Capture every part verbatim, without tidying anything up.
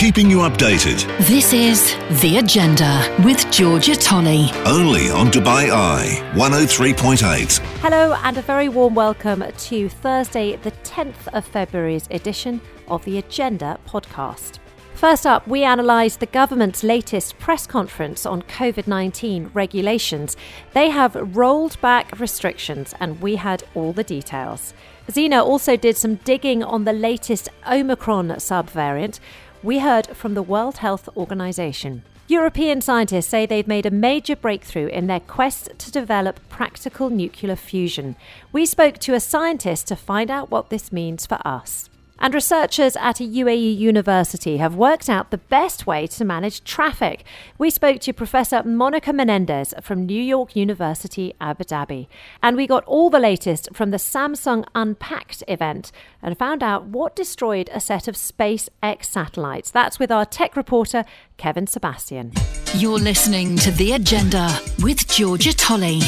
keeping you updated. This is The Agenda with Georgia Tolley. Only on Dubai Eye, one oh three point eight. Hello and a very warm welcome to Thursday, the tenth of February's edition of The Agenda podcast. First up, we analyse the government's latest press conference on covid nineteen regulations. They have rolled back restrictions and we had all the details. Zena also did some digging on the latest Omicron subvariant. We heard from the World Health Organization. European scientists say they've made a major breakthrough in their quest to develop practical nuclear fusion. We spoke to a scientist to find out what this means for us. And researchers at a U A E university have worked out the best way to manage traffic. We spoke to Professor Monica Menendez from New York University, Abu Dhabi. And we got all the latest from the Samsung Unpacked event and found out what destroyed a set of SpaceX satellites. That's with our tech reporter, Kevin Sebastian. You're listening to The Agenda with Georgia Tolley.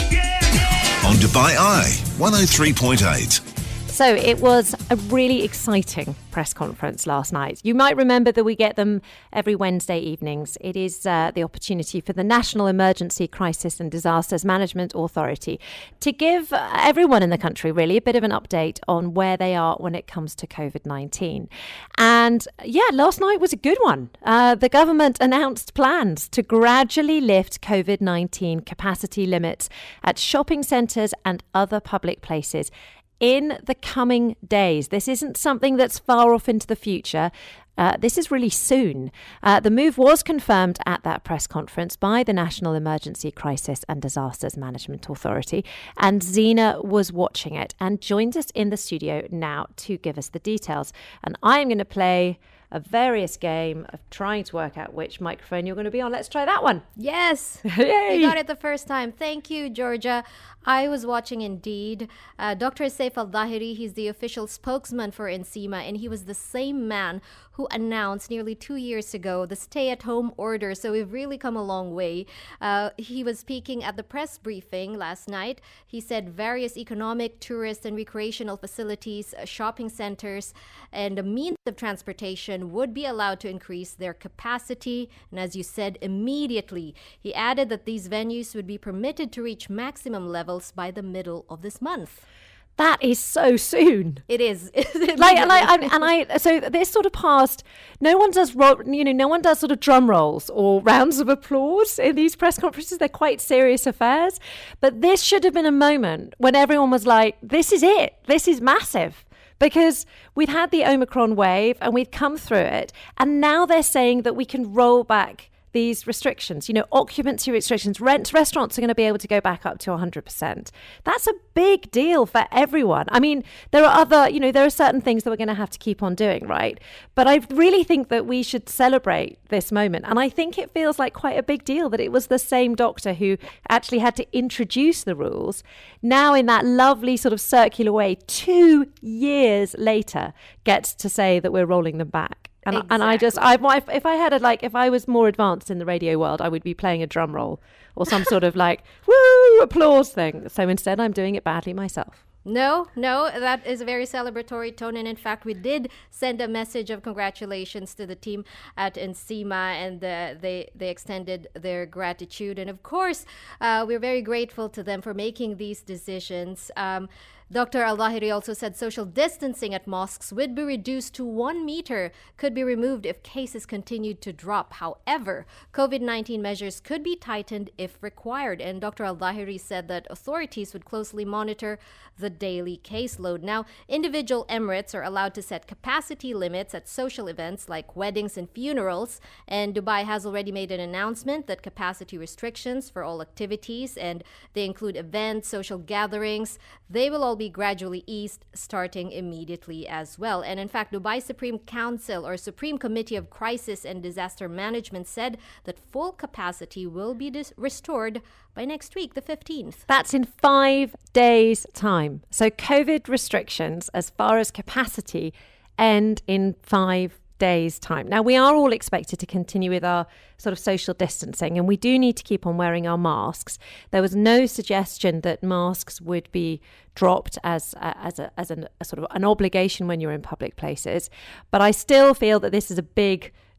On Dubai Eye, one oh three point eight. So it was a really exciting press conference last night. You might remember that we get them every Wednesday evenings. It is uh, the opportunity for the National Emergency Crisis and Disasters Management Authority to give everyone in the country really a bit of an update on where they are when it comes to covid nineteen. And yeah, last night was a good one. Uh, the government announced plans to gradually lift covid nineteen capacity limits at shopping centres and other public places in the coming days. This isn't something that's far off into the future. Uh, this is really soon. Uh, the move was confirmed at that press conference by the National Emergency Crisis and Disasters Management Authority, and Zena was watching it and joins us in the studio now to give us the details. And I'm going to play a various game of trying to work out which microphone you're going to be on. Let's try that one. Yes. Yay. You got it the first time. Thank you, Georgia. I was watching Indeed. Uh, Doctor Saif Al-Dhahiri, he's the official spokesman for NCEMA, and he was the same man who announced nearly two years ago the stay-at-home order. So we've really come a long way. Uh, he was speaking at the press briefing last night. He said various economic, tourist, and recreational facilities, uh, shopping centers, and the means of transportation would be allowed to increase their capacity. And as you said, immediately. He added that these venues would be permitted to reach maximum levels by the middle of this month. That is so soon. It is. like, like, and, and I. So this sort of passed. No one does, you know, no one does sort of drum rolls or rounds of applause in these press conferences. They're quite serious affairs. But this should have been a moment when everyone was like, "This is it. This is massive." Because we've had the Omicron wave and we've come through it, and now they're saying that we can roll back these restrictions, you know, occupancy restrictions. Rent restaurants are going to be able to go back up to one hundred percent. That's a big deal for everyone. I mean, there are other, you know, there are certain things that we're going to have to keep on doing, right? But I really think that we should celebrate this moment. And I think it feels like quite a big deal that it was the same doctor who actually had to introduce the rules. Now in that lovely sort of circular way, two years later, gets to say that we're rolling them back. And, exactly. and I just, I, if I had a, like, if I was more advanced in the radio world, I would be playing a drum roll or some sort of like, woo, applause thing. So instead, I'm doing it badly myself. No, no, that is a very celebratory tone. And in fact, we did send a message of congratulations to the team at NCEMA, and uh, they, they extended their gratitude. And of course, uh, we're very grateful to them for making these decisions. Um, Doctor Al-Dhahiri also said social distancing at mosques would be reduced to one meter, could be removed if cases continued to drop. However, covid nineteen measures could be tightened if required. And Doctor Al-Dhahiri said that authorities would closely monitor the daily caseload. Now, individual emirates are allowed to set capacity limits at social events like weddings and funerals. And Dubai has already made an announcement that capacity restrictions for all activities, and they include events, social gatherings, they will all be gradually eased starting immediately as well. And in fact, Dubai Supreme Council or Supreme Committee of Crisis and Disaster Management said that full capacity will be dis- restored by next week, the fifteenth. That's in five days' time. So COVID restrictions as far as capacity end in five days' time. Now, we are all expected to continue with our sort of social distancing, and we do need to keep on wearing our masks. There was no suggestion that masks would be dropped as a, as a, as an, a sort of an obligation when you're in public places. But I still feel that this is a big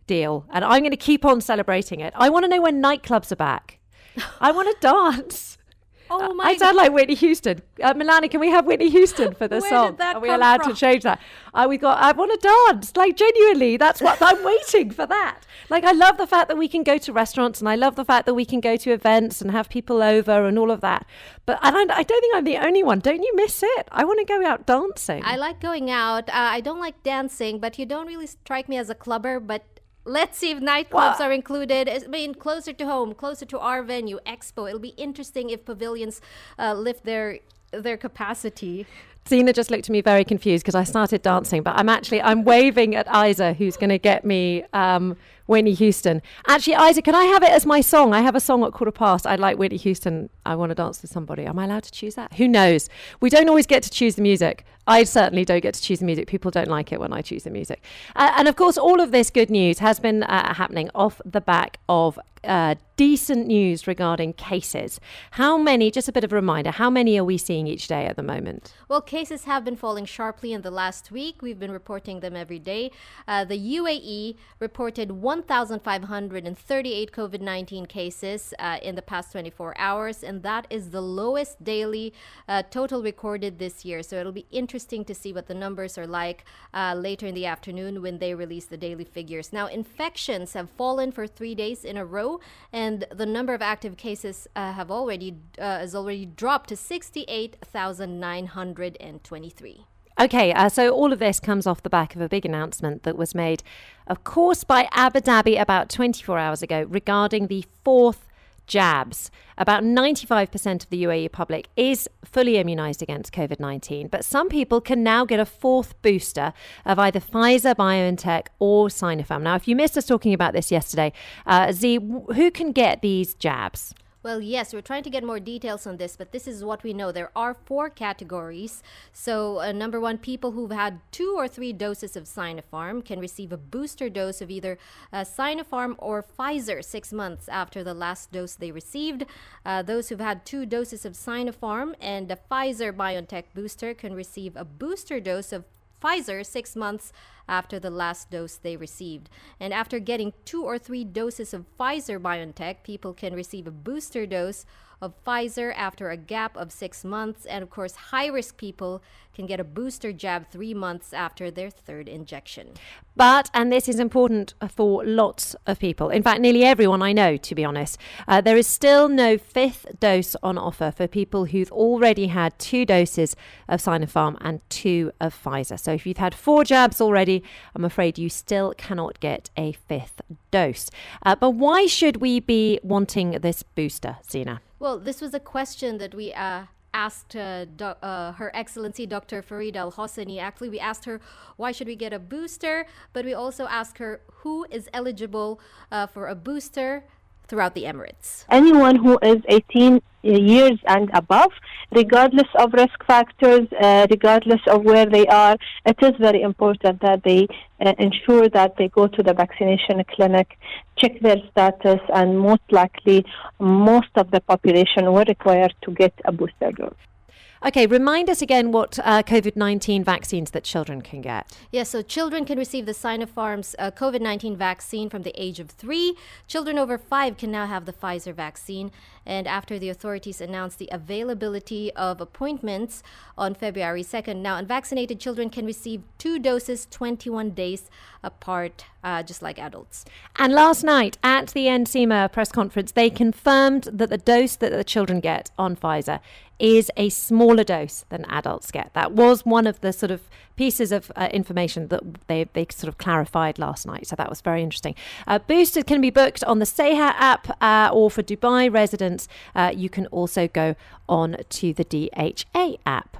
deal, and I'm going to keep on celebrating it. I want to know when nightclubs are back. I want to dance. Oh my I sound like Whitney Houston. Uh, Milani, can we have Whitney Houston for the Where song? did that Are we come allowed from? to change that? Uh, we got. I want to dance. Like, genuinely, that's what I'm waiting for. That. Like, I love the fact that we can go to restaurants, and I love the fact that we can go to events and have people over and all of that. But I don't, I don't think I'm the only one. Don't you miss it? I want to go out dancing. I like going out. Uh, I don't like dancing, but you don't really strike me as a clubber. But let's see if nightclubs What? are included. I mean, closer to home, closer to our venue, Expo. It'll be interesting if pavilions uh, lift their their capacity. Zena just looked at me very confused because I started dancing, but I'm actually, I'm waving at Isa, who's going to get me um, Whitney Houston. Actually, Isa, can I have it as my song? I have a song at quarter past. I'd like Whitney Houston. I want to dance with somebody. Am I allowed to choose that? Who knows? We don't always get to choose the music. I certainly don't get to choose the music. People don't like it when I choose the music. Uh, and of course, all of this good news has been uh, happening off the back of uh, decent news regarding cases. How many, just a bit of a reminder, how many are we seeing each day at the moment? Well, cases have been falling sharply in the last week. We've been reporting them every day. Uh, the U A E reported one thousand five hundred thirty-eight COVID nineteen cases uh, in the past twenty-four hours, and that is the lowest daily uh, total recorded this year. So it'll be interesting to see what the numbers are like uh, later in the afternoon when they release the daily figures. Now, infections have fallen for three days in a row, and the number of active cases uh, have already uh, has already dropped to sixty-eight thousand nine hundred twenty-three. Okay, uh, so all of this comes off the back of a big announcement that was made, of course, by Abu Dhabi about twenty-four hours ago regarding the fourth jabs. About ninety-five percent of the U A E public is fully immunised against COVID nineteen, but some people can now get a fourth booster of either Pfizer, BioNTech or Sinopharm. Now, if you missed us talking about this yesterday, uh, Z, who can get these jabs? Well, yes, we're trying to get more details on this, but this is what we know. There are four categories. So, uh, number one, people who've had two or three doses of Sinopharm can receive a booster dose of either uh, Sinopharm or Pfizer six months after the last dose they received. Uh, those who've had two doses of Sinopharm and a Pfizer-BioNTech booster can receive a booster dose of Pfizer six months after the last dose they received. And after getting two or three doses of Pfizer-BioNTech, people can receive a booster dose of Pfizer after a gap of six months. And of course, high-risk people can get a booster jab three months after their third injection. But, and this is important for lots of people, in fact, nearly everyone I know, to be honest, uh, there is still no fifth dose on offer for people who've already had two doses of Sinopharm and two of Pfizer. So if you've had four jabs already, I'm afraid you still cannot get a fifth dose. Uh, but why should we be wanting this booster, Zena? Well, this was a question that we uh, asked uh, do- uh, Her Excellency Doctor Farida Al-Hosseini. Actually, we asked her, why should we get a booster? But we also asked her, who is eligible uh, for a booster throughout the Emirates? Anyone who is eighteen years and above, regardless of risk factors, uh, regardless of where they are, it is very important that they uh, ensure that they go to the vaccination clinic, check their status, and most likely most of the population were required to get a booster dose. Okay, remind us again what uh, COVID nineteen vaccines that children can get. Yes, so children can receive the Sinopharm's uh, COVID nineteen vaccine from the age of three. Children over five can now have the Pfizer vaccine. And after the authorities announced the availability of appointments on February second, now unvaccinated children can receive two doses twenty-one days apart, uh, just like adults. And last night at the NCEMA press conference, they confirmed that the dose that the children get on Pfizer is a smaller dose than adults get. That was one of the sort of pieces of uh, information that they, they sort of clarified last night. So that was very interesting. Uh, boosters can be booked on the Seha app uh, or for Dubai residents, uh, you can also go on to the D H A app.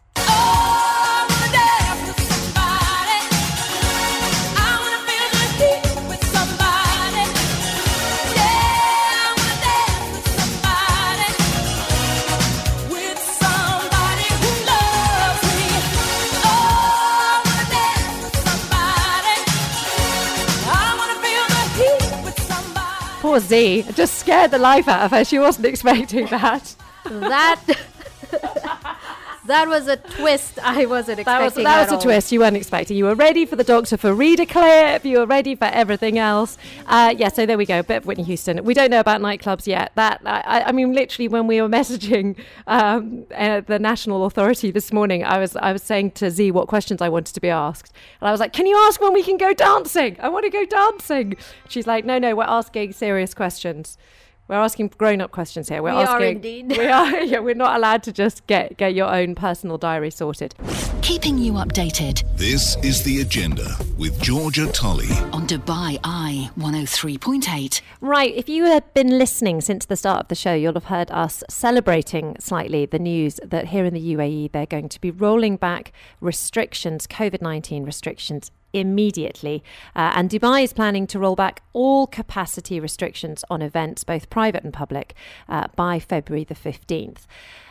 Poor Z, it just scared the life out of her. She wasn't expecting that. That That was a twist I wasn't expecting. That was, that was a all. twist you weren't expecting. You were ready for the doctor for reader clip. You were ready for everything else. Uh, yeah, so there we go. A bit of Whitney Houston. We don't know about nightclubs yet. That I, I mean, literally, when we were messaging um, uh, the National Authority this morning, I was I was saying to Z what questions I wanted to be asked, and I was like, "Can you ask when we can go dancing? I want to go dancing." She's like, "No, no, we're asking serious questions." We're asking grown-up questions here. We're we asking, are indeed. We are. Yeah, we're not allowed to just get get your own personal diary sorted. Keeping you updated This is The Agenda with Georgia Tolley. on Dubai Eye one oh three point eight. Right, if you have been listening since the start of the show, you'll have heard us celebrating slightly the news that here in the U A E they're going to be rolling back restrictions, covid nineteen restrictions, immediately. Uh, and Dubai is planning to roll back all capacity restrictions on events, both private and public, uh, by February the fifteenth.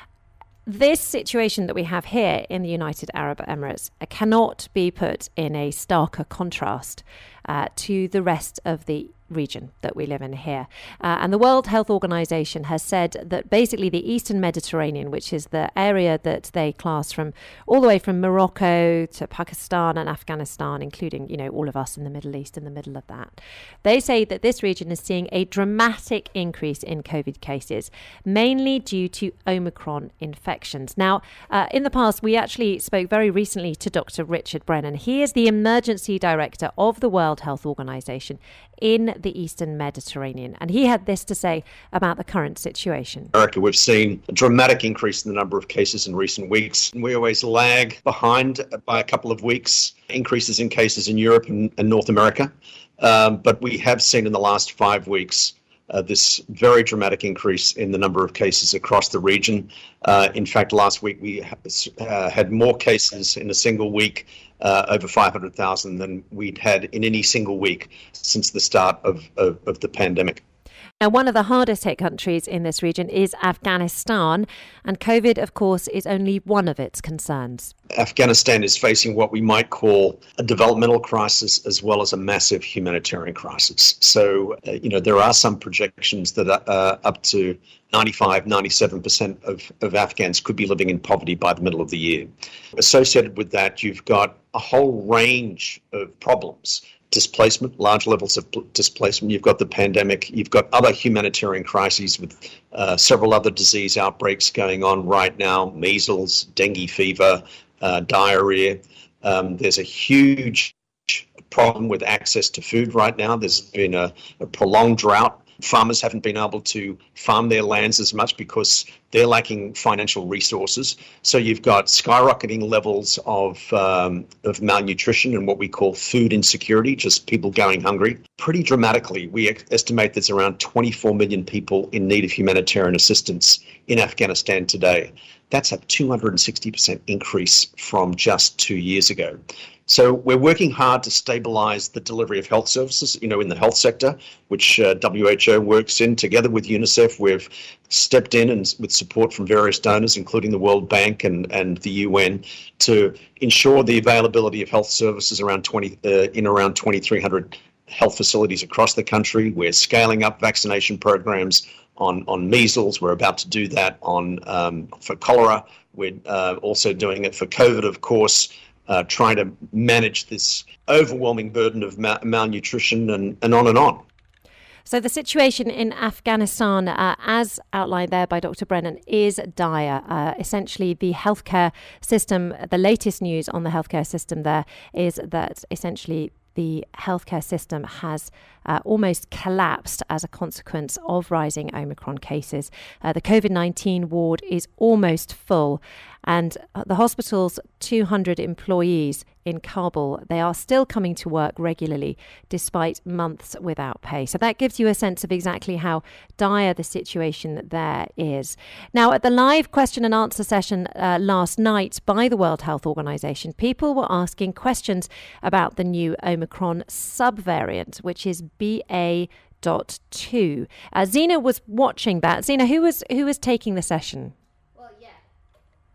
This situation that we have here in the United Arab Emirates uh, cannot be put in a starker contrast uh, to the rest of the region that we live in here. Uh, and the World Health Organization has said that basically the Eastern Mediterranean, which is the area that they class from all the way from Morocco to Pakistan and Afghanistan, including, you know, all of us in the Middle East in the middle of that. They say that this region is seeing a dramatic increase in COVID cases, mainly due to Omicron infections. Now, uh, in the past, we actually spoke very recently to Doctor Richard Brennan. He is the emergency director of the World Health Organization in the Eastern Mediterranean. And he had this to say about the current situation. America, we've seen a dramatic increase in the number of cases in recent weeks. We always lag behind by a couple of weeks, increases in cases in Europe and, and North America. Um, but we have seen in the last five weeks uh, this very dramatic increase in the number of cases across the region. Uh, in fact, last week we uh, had more cases in a single week, uh, over five hundred thousand, than we'd had in any single week since the start of, of, of the pandemic. Now, one of the hardest hit countries in this region is Afghanistan, and COVID, of course, is only one of its concerns. Afghanistan is facing what we might call a developmental crisis as well as a massive humanitarian crisis. So, uh, you know, there are some projections that uh, up to ninety-five, ninety-seven percent of, of Afghans could be living in poverty by the middle of the year. Associated with that, you've got a whole range of problems. Displacement, large levels of displacement. You've got the pandemic. You've got other humanitarian crises with uh, several other disease outbreaks going on right now, measles, dengue fever, uh, diarrhea. Um, there's a huge problem with access to food right now. There's been a, a prolonged drought. Farmers haven't been able to farm their lands as much because they're lacking financial resources. So you've got skyrocketing levels of um, of malnutrition and what we call food insecurity, just people going hungry. Pretty dramatically, we estimate there's around twenty-four million people in need of humanitarian assistance in Afghanistan today. That's a two hundred sixty percent increase from just two years ago. So we're working hard to stabilise the delivery of health services, you know, in the health sector, which uh, W H O works in together with UNICEF. We've stepped in and with support from various donors, including the World Bank and, and the U N, to ensure the availability of health services around twenty uh, in around twenty-three hundred health facilities across the country. We're scaling up vaccination programs on, on measles. We're about to do that on um, for cholera. We're uh, also doing it for COVID, of course. Uh, trying to manage this overwhelming burden of mal- malnutrition and, and on and on. So the situation in Afghanistan, uh, as outlined there by Doctor Brennan, is dire. Uh, essentially, the healthcare system, the latest news on the healthcare system there is that essentially the healthcare system has uh, almost collapsed as a consequence of rising Omicron cases. Uh, the COVID nineteen ward is almost full, and the hospital's two hundred employees in Kabul, they are still coming to work regularly despite months without pay. So that gives you a sense of exactly how dire the situation there is. Now, at the live question and answer session uh, last night by the World Health Organization, people were asking questions about the new Omicron subvariant, which is B A point two. Uh, Zena was watching that. Zena, who was who was taking the session?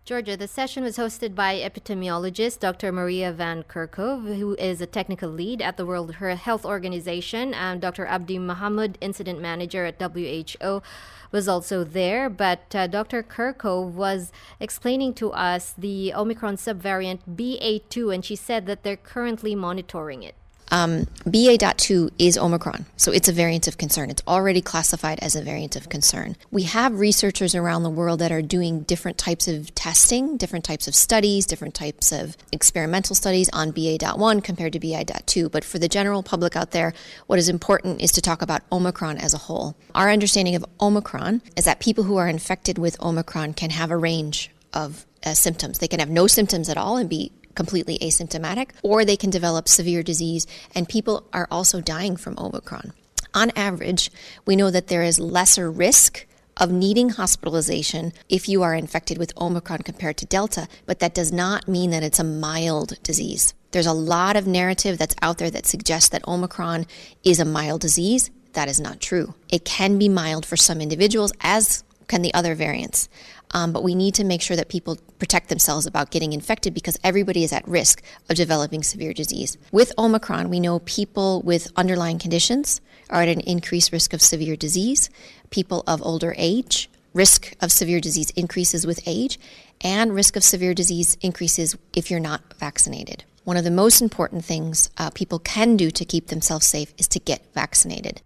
Georgia, the session was hosted by epidemiologist Doctor Maria Van Kerkhove, who is a technical lead at the World Health Organization, and Doctor Abdi Mohammed, incident manager at W H O, was also there. But uh, Doctor Kerkhove was explaining to us the Omicron subvariant B A two, and she said that they're currently monitoring it. Um, B A point two is Omicron, so it's a variant of concern. It's already classified as a variant of concern. We have researchers around the world that are doing different types of testing, different types of studies, different types of experimental studies on B A point one compared to B A point two. But for the general public out there, what is important is to talk about Omicron as a whole. Our understanding of Omicron is that people who are infected with Omicron can have a range of uh, symptoms. They can have no symptoms at all and be completely asymptomatic, or they can develop severe disease, and people are also dying from Omicron. On average, we know that there is lesser risk of needing hospitalization if you are infected with Omicron compared to Delta, but that does not mean that it's a mild disease. There's a lot of narrative that's out there that suggests that Omicron is a mild disease. That is not true. It can be mild for some individuals, as can the other variants. Um, but we need to make sure that people protect themselves about getting infected because everybody is at risk of developing severe disease. With Omicron, we know people with underlying conditions are at an increased risk of severe disease. People of older age, risk of severe disease increases with age, and risk of severe disease increases if you're not vaccinated. One of the most important things uh, people can do to keep themselves safe is to get vaccinated.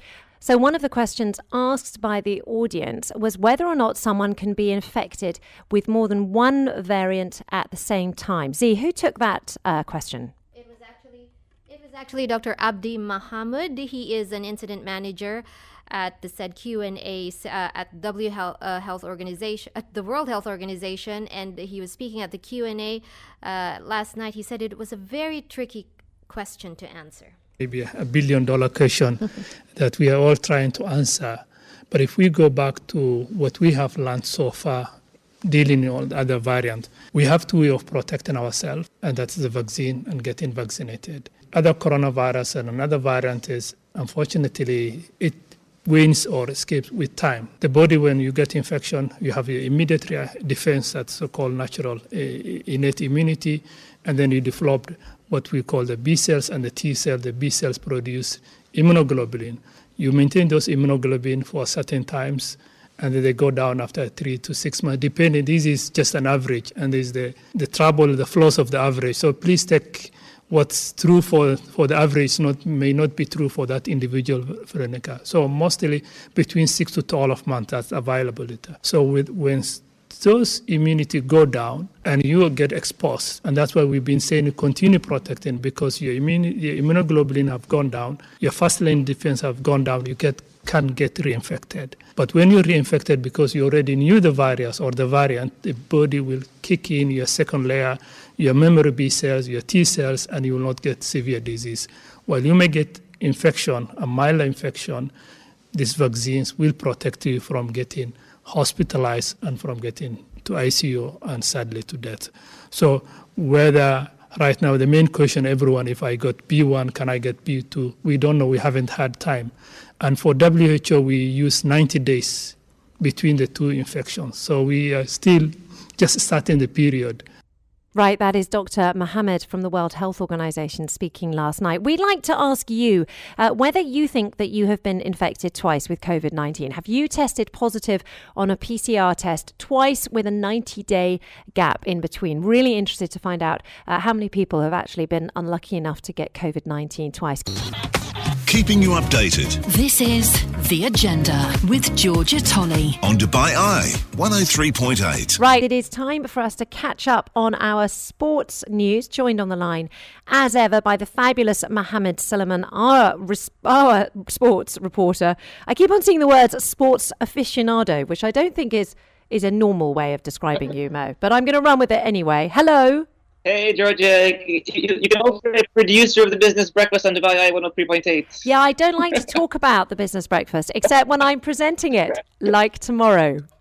So one of the questions asked by the audience was whether or not someone can be infected with more than one variant at the same time. Z, who took that uh, question? It was actually it was actually Doctor Abdi Mohammed. He is an incident manager at the said Q and A uh, at W Health, uh, Health Organization, at the World Health Organization, and he was speaking at the Q and A uh, last night. He said it was a very tricky question to answer. Maybe a billion dollar question that we are all trying to answer. But if we go back to what we have learned so far, dealing with all other variants, we have two ways of protecting ourselves, and that's the vaccine and getting vaccinated. Other coronavirus and another variant is, unfortunately, it wins or escapes with time. The body, when you get infection, you have your immediate defense, that's so-called natural uh, innate immunity, and then you develop what we call the B cells and the T cells. The B cells produce immunoglobulin. You maintain those immunoglobulin for certain times, and then they go down after three to six months, depending. This is just an average, and this is the, the trouble, the flaws of the average. So please take what's true for, for the average not may not be true for that individual Veronica. So mostly between six to twelve months, that's availability. So with when those immunity go down and you get exposed, and that's why we've been saying you continue protecting because your, immune, your immunoglobulin have gone down, your first line defense have gone down, you get can get reinfected. But when you're reinfected because you already knew the virus or the variant, the body will kick in your second layer, your memory B cells, your T cells, and you will not get severe disease. While you may get infection, a mild infection, these vaccines will protect you from getting hospitalized and from getting to I C U and sadly to death. So whether right now the main question, everyone, if I got B one, can I get B two? We don't know. We haven't had time. And for W H O, we use ninety days between the two infections. So we are still just starting the period. Right, that is Doctor Mohammed from the World Health Organization speaking last night. We'd like to ask you uh, whether you think that you have been infected twice with COVID nineteen. Have you tested positive on a P C R test twice with a ninety-day gap in between? Really interested to find out uh, how many people have actually been unlucky enough to get COVID nineteen twice. Keeping you updated. This is The Agenda with Georgia Tolley On Dubai Eye, one oh three point eight. Right, it is time for us to catch up on our sports news. Joined on the line, as ever, by the fabulous Mohammed Suleiman, our, our sports reporter. I keep on seeing the words sports aficionado, which I don't think is, is a normal way of describing you, Mo. But I'm going to run with it anyway. Hello. Hey, Georgia. You, you can also be a producer of the Business Breakfast on Dubai Eye one oh three point eight. Yeah, I don't like to talk about the Business Breakfast, except when I'm presenting it, like tomorrow.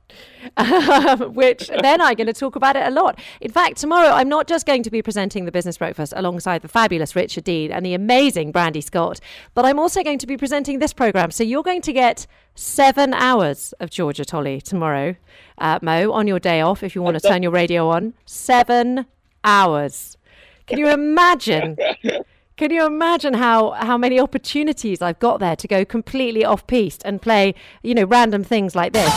um, which then I'm going to talk about it a lot. In fact, tomorrow I'm not just going to be presenting the Business Breakfast alongside the fabulous Richard Dean and the amazing Brandy Scott, but I'm also going to be presenting this programme. So you're going to get seven hours of Georgia Tolley tomorrow, uh, Mo, on your day off if you want to turn your radio on. Seven hours. Can you imagine? Can you imagine how, how many opportunities I've got there to go completely off-piste and play, you know, random things like this?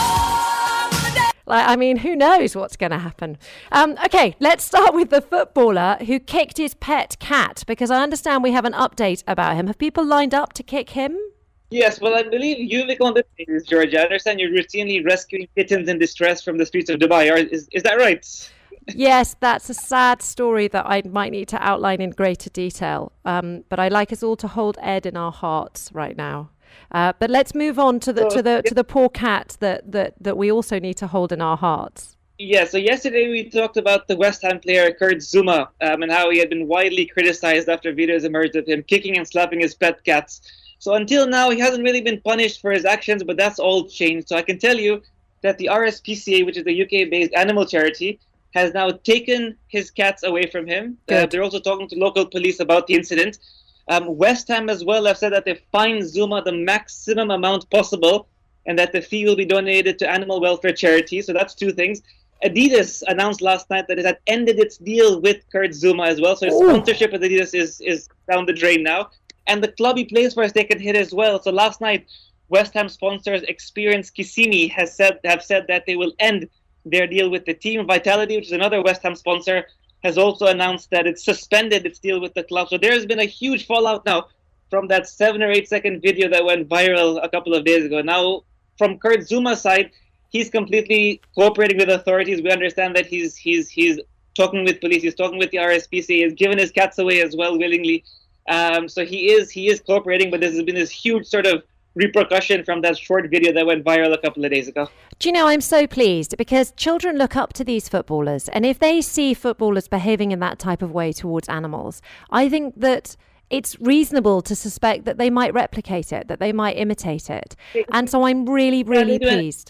Like, I mean, who knows what's going to happen? Um, okay, let's start with the footballer who kicked his pet cat, because I understand we have an update about him. Have people lined up to kick him? Yes, well, I believe you've on the news, Georgia. I understand you're routinely rescuing kittens in distress from the streets of Dubai. Are, is, is that right? Yes, that's a sad story that I might need to outline in greater detail. Um, but I'd like us all to hold Ed in our hearts right now. Uh, but let's move on to the to the to the poor cat that, that, that we also need to hold in our hearts. Yeah, so yesterday we talked about the West Ham player Kurt Zouma um, and how he had been widely criticized after videos emerged of him kicking and slapping his pet cats. So until now, he hasn't really been punished for his actions, but that's all changed. So I can tell you that the R S P C A, which is the U K-based animal charity, has now taken his cats away from him. Uh, they're also talking to local police about the incident. Um, West Ham as well have said that they fined Zouma the maximum amount possible and that the fee will be donated to animal welfare charities. So that's two things. Adidas announced last night that it had ended its deal with Kurt Zouma as well. So his Ooh. sponsorship with Adidas is, is down the drain now. And the club he plays for has taken hit as well. So last night, West Ham sponsors Experience Kissimmee has said have said that they will end their deal with the team. Vitality, which is another West Ham sponsor, has also announced that it suspended its deal with the club. So there has been a huge fallout now from that seven or eight second video that went viral a couple of days ago. Now, from Kurt Zouma's side, he's completely cooperating with authorities. We understand that he's he's he's talking with police. He's talking with the R S P C A. He's given his cats away as well willingly. Um, so he is he is cooperating. But there's been this huge sort of repercussion from that short video that went viral a couple of days ago. Do you know, I'm so pleased because children look up to these footballers, and if they see footballers behaving in that type of way towards animals, I think that it's reasonable to suspect that they might replicate it, that they might imitate it. And so I'm really, really pleased.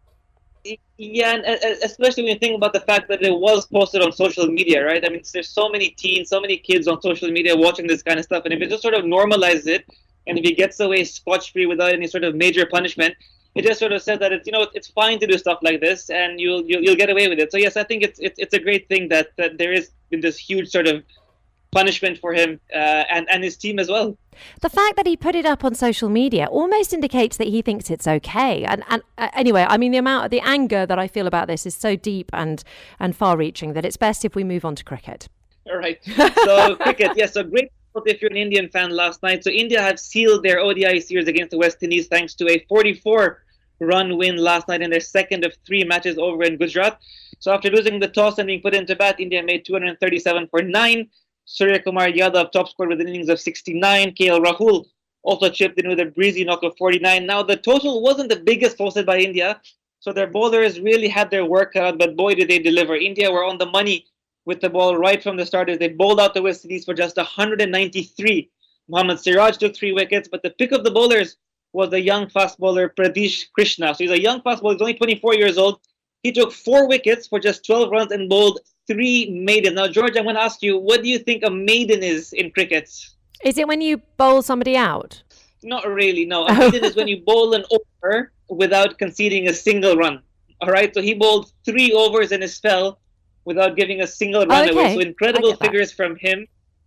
Yeah, and especially when you think about the fact that it was posted on social media, right? I mean, there's so many teens, so many kids on social media watching this kind of stuff, and if it just sort of normalizes it, and if he gets away scotch-free without any sort of major punishment, it just sort of says that it's, you know, it's fine to do stuff like this, and you'll you'll, you'll get away with it. So yes, I think it's it's it's a great thing that, that there is been this huge sort of punishment for him uh, and and his team as well. The fact that he put it up on social media almost indicates that he thinks it's okay. And and uh, anyway, I mean, the amount, the anger that I feel about this is so deep and and far-reaching that it's best if we move on to cricket. All right. So cricket, yes, so great. If you're an Indian fan last night. So India have sealed their O D I series against the West Indies thanks to a forty-four run win last night in their second of three matches over in Gujarat. So after losing the toss and being put into bat, India made two hundred thirty-seven for nine. Surya Kumar Yadav top scored with an innings of sixty-nine. K L Rahul also chipped in with a breezy knock of forty-nine. Now the total wasn't the biggest posted by India, so their bowlers really had their work cut out, but boy did they deliver. India were on the money with the ball right from the start as they bowled out the West Indies for just one hundred ninety-three. Mohammad Siraj took three wickets, but the pick of the bowlers was the young fast bowler Pradesh Krishna. So he's a young fast bowler, he's only twenty-four years old. He took four wickets for just twelve runs and bowled three maidens. Now, George, I'm going to ask you, what do you think a maiden is in cricket? Is it when you bowl somebody out? Not really, no. A maiden is when you bowl an over without conceding a single run. All right, so he bowled three overs in his spell without giving a single run okay. away. So incredible figures from him.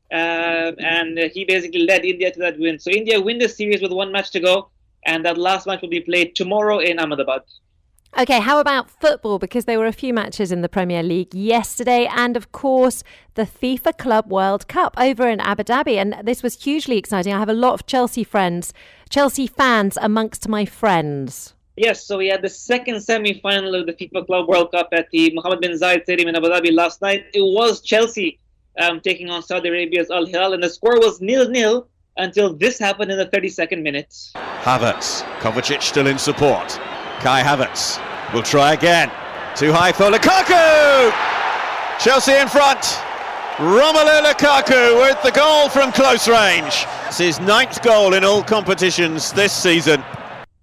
Uh, and uh, he basically led India to that win. So India win the series with one match to go. And that last match will be played tomorrow in Ahmedabad. Okay, how about football? Because there were a few matches in the Premier League yesterday. And of course, the FIFA Club World Cup over in Abu Dhabi. And this was hugely exciting. I have a lot of Chelsea friends, Chelsea fans amongst my friends. Yes, so we had the second semi-final of the FIFA Club World Cup at the Mohammed bin Zayed Stadium in Abu Dhabi last night. It was Chelsea um, taking on Saudi Arabia's Al Hilal, and the score was nil nil until this happened in the thirty-second minute. Havertz, Kovacic still in support. Kai Havertz will try again. Too high for Lukaku! Chelsea in front. Romelu Lukaku with the goal from close range. It's his ninth goal in all competitions this season.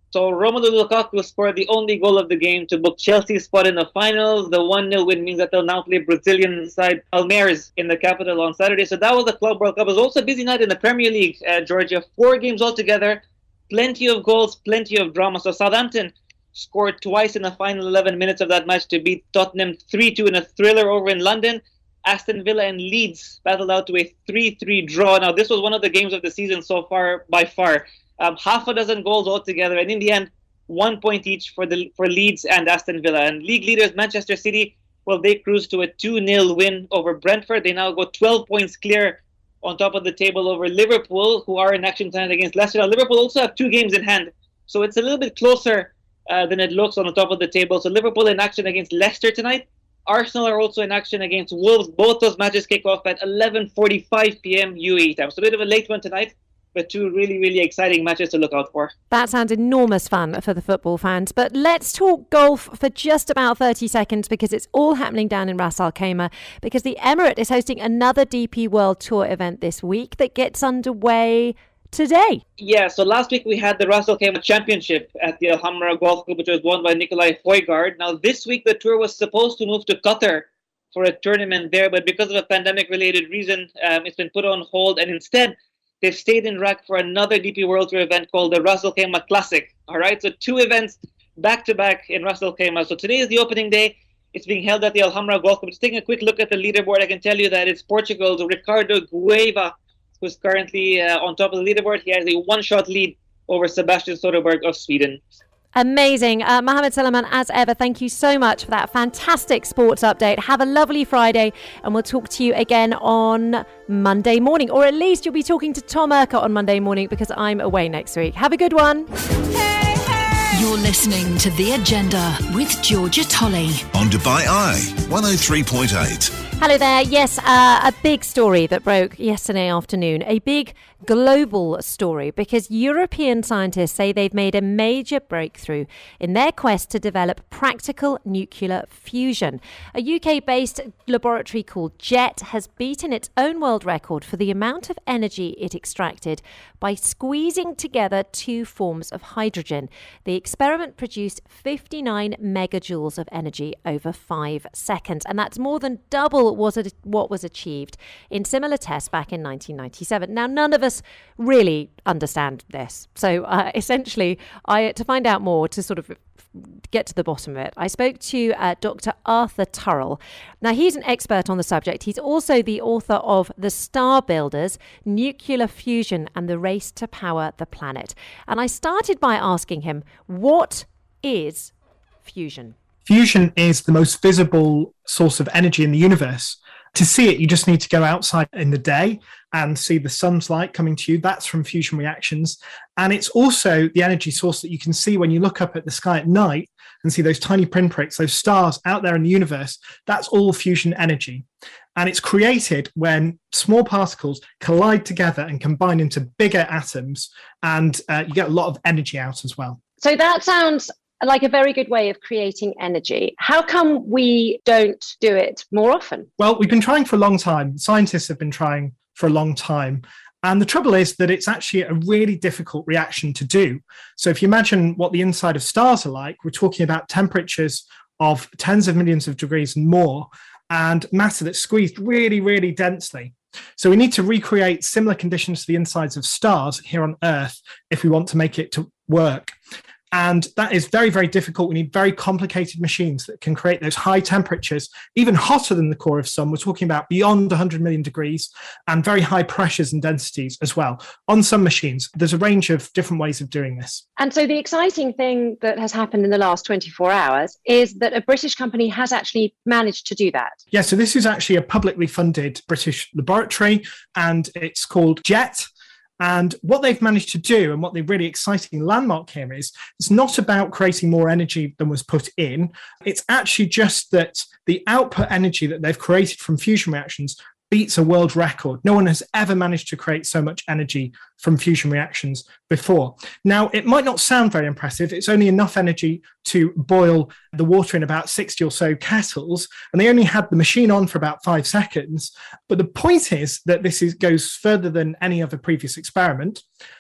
So Romelu Lukaku scored the only goal of the game to book Chelsea's spot in the finals. The one nil win means that they'll now play Brazilian side Palmeiras in the capital on Saturday. So that was the Club World Cup. It was also a busy night in the Premier League, uh, Georgia. Four games altogether, plenty of goals, plenty of drama. So Southampton scored twice in the final eleven minutes of that match to beat Tottenham three two in a thriller over in London. Aston Villa and Leeds battled out to a three three draw. Now, this was one of the games of the season so far, by far. Um, half a dozen goals altogether, and in the end, one point each for the for Leeds and Aston Villa. And league leaders Manchester City, well, they cruised to a two nil win over Brentford. They now go twelve points clear on top of the table over Liverpool, who are in action tonight against Leicester. Now, Liverpool also have two games in hand, so it's a little bit closer uh, than it looks on the top of the table. So Liverpool in action against Leicester tonight. Arsenal are also in action against Wolves. Both those matches kick off at eleven forty-five p.m. U A E time. So a bit of a late one tonight, but two really, really exciting matches to look out for. That sounds enormous fun for the football fans. But let's talk golf for just about thirty seconds, because it's all happening down in Ras Al Khaimah, because the Emirate is hosting another D P World Tour event this week that gets underway today. Yeah, so last week we had the Ras Al Khaimah Championship at the Al Hamra Golf Club, which was won by Nikolai Højgaard. Now, this week the tour was supposed to move to Qatar for a tournament there, but because of a pandemic-related reason, um, it's been put on hold, and instead they've stayed in Iraq for another D P World Tour event called the Ras Al Khaimah Classic. All right, so two events back-to-back in Ras Al Khaimah. So today is the opening day. It's being held at the Al Hamra Golf Club. Just taking a quick look at the leaderboard, I can tell you that it's Portugal's Ricardo Gueva who's currently uh, on top of the leaderboard. He has a one-shot lead over Sebastian Soderberg of Sweden. Amazing. Uh, Mohammed Suleiman, as ever, thank you so much for that fantastic sports update. Have a lovely Friday, and we'll talk to you again on Monday morning. Or at least you'll be talking to Tom Urquhart on Monday morning, because I'm away next week. Have a good one. Hey, hey. You're listening to The Agenda with Georgia Tolley on Dubai Eye one oh three point eight. Hello there. Yes, uh, a big story that broke yesterday afternoon. A big global story, because European scientists say they've made a major breakthrough in their quest to develop practical nuclear fusion. A U K-based laboratory called JET has beaten its own world record for the amount of energy it extracted by squeezing together two forms of hydrogen. The experiment produced fifty-nine megajoules of energy over five seconds, and that's more than double was it what was achieved in similar tests back in nineteen ninety-seven. Now, none of us really understand this. So uh, essentially, I to find out more, to sort of get to the bottom of it, I spoke to uh, Doctor Arthur Turrell. Now, he's an expert on the subject. He's also the author of The Star Builders, Nuclear Fusion and the Race to Power the Planet. And I started by asking him, what is fusion? Fusion is the most visible source of energy in the universe. To see it, you just need to go outside in the day and see the sun's light coming to you. That's from fusion reactions. And it's also the energy source that you can see when you look up at the sky at night and see those tiny pinpricks, those stars out there in the universe. That's all fusion energy. And it's created when small particles collide together and combine into bigger atoms, and uh, you get a lot of energy out as well. So that sounds like a very good way of creating energy. How come we don't do it more often? Well, we've been trying for a long time. Scientists have been trying for a long time. And the trouble is that it's actually a really difficult reaction to do. So if you imagine what the inside of stars are like, we're talking about temperatures of tens of millions of degrees and more, and matter that's squeezed really, really densely. So we need to recreate similar conditions to the insides of stars here on Earth if we want to make it to work. And that is very, very difficult. We need very complicated machines that can create those high temperatures, even hotter than the core of sun. We're talking about beyond one hundred million degrees, and very high pressures and densities as well. On some machines, there's a range of different ways of doing this. And so the exciting thing that has happened in the last twenty-four hours is that a British company has actually managed to do that. Yeah, so this is actually a publicly funded British laboratory, and it's called JET. And what they've managed to do, and what the really exciting landmark here is, it's not about creating more energy than was put in. It's actually just that the output energy that they've created from fusion reactions beats a world record. No one has ever managed to create so much energy from fusion reactions before. Now, it might not sound very impressive. It's only enough energy to boil the water in about sixty or so kettles, and they only had the machine on for about five seconds. But the point is that this is, goes further than any other previous experiment.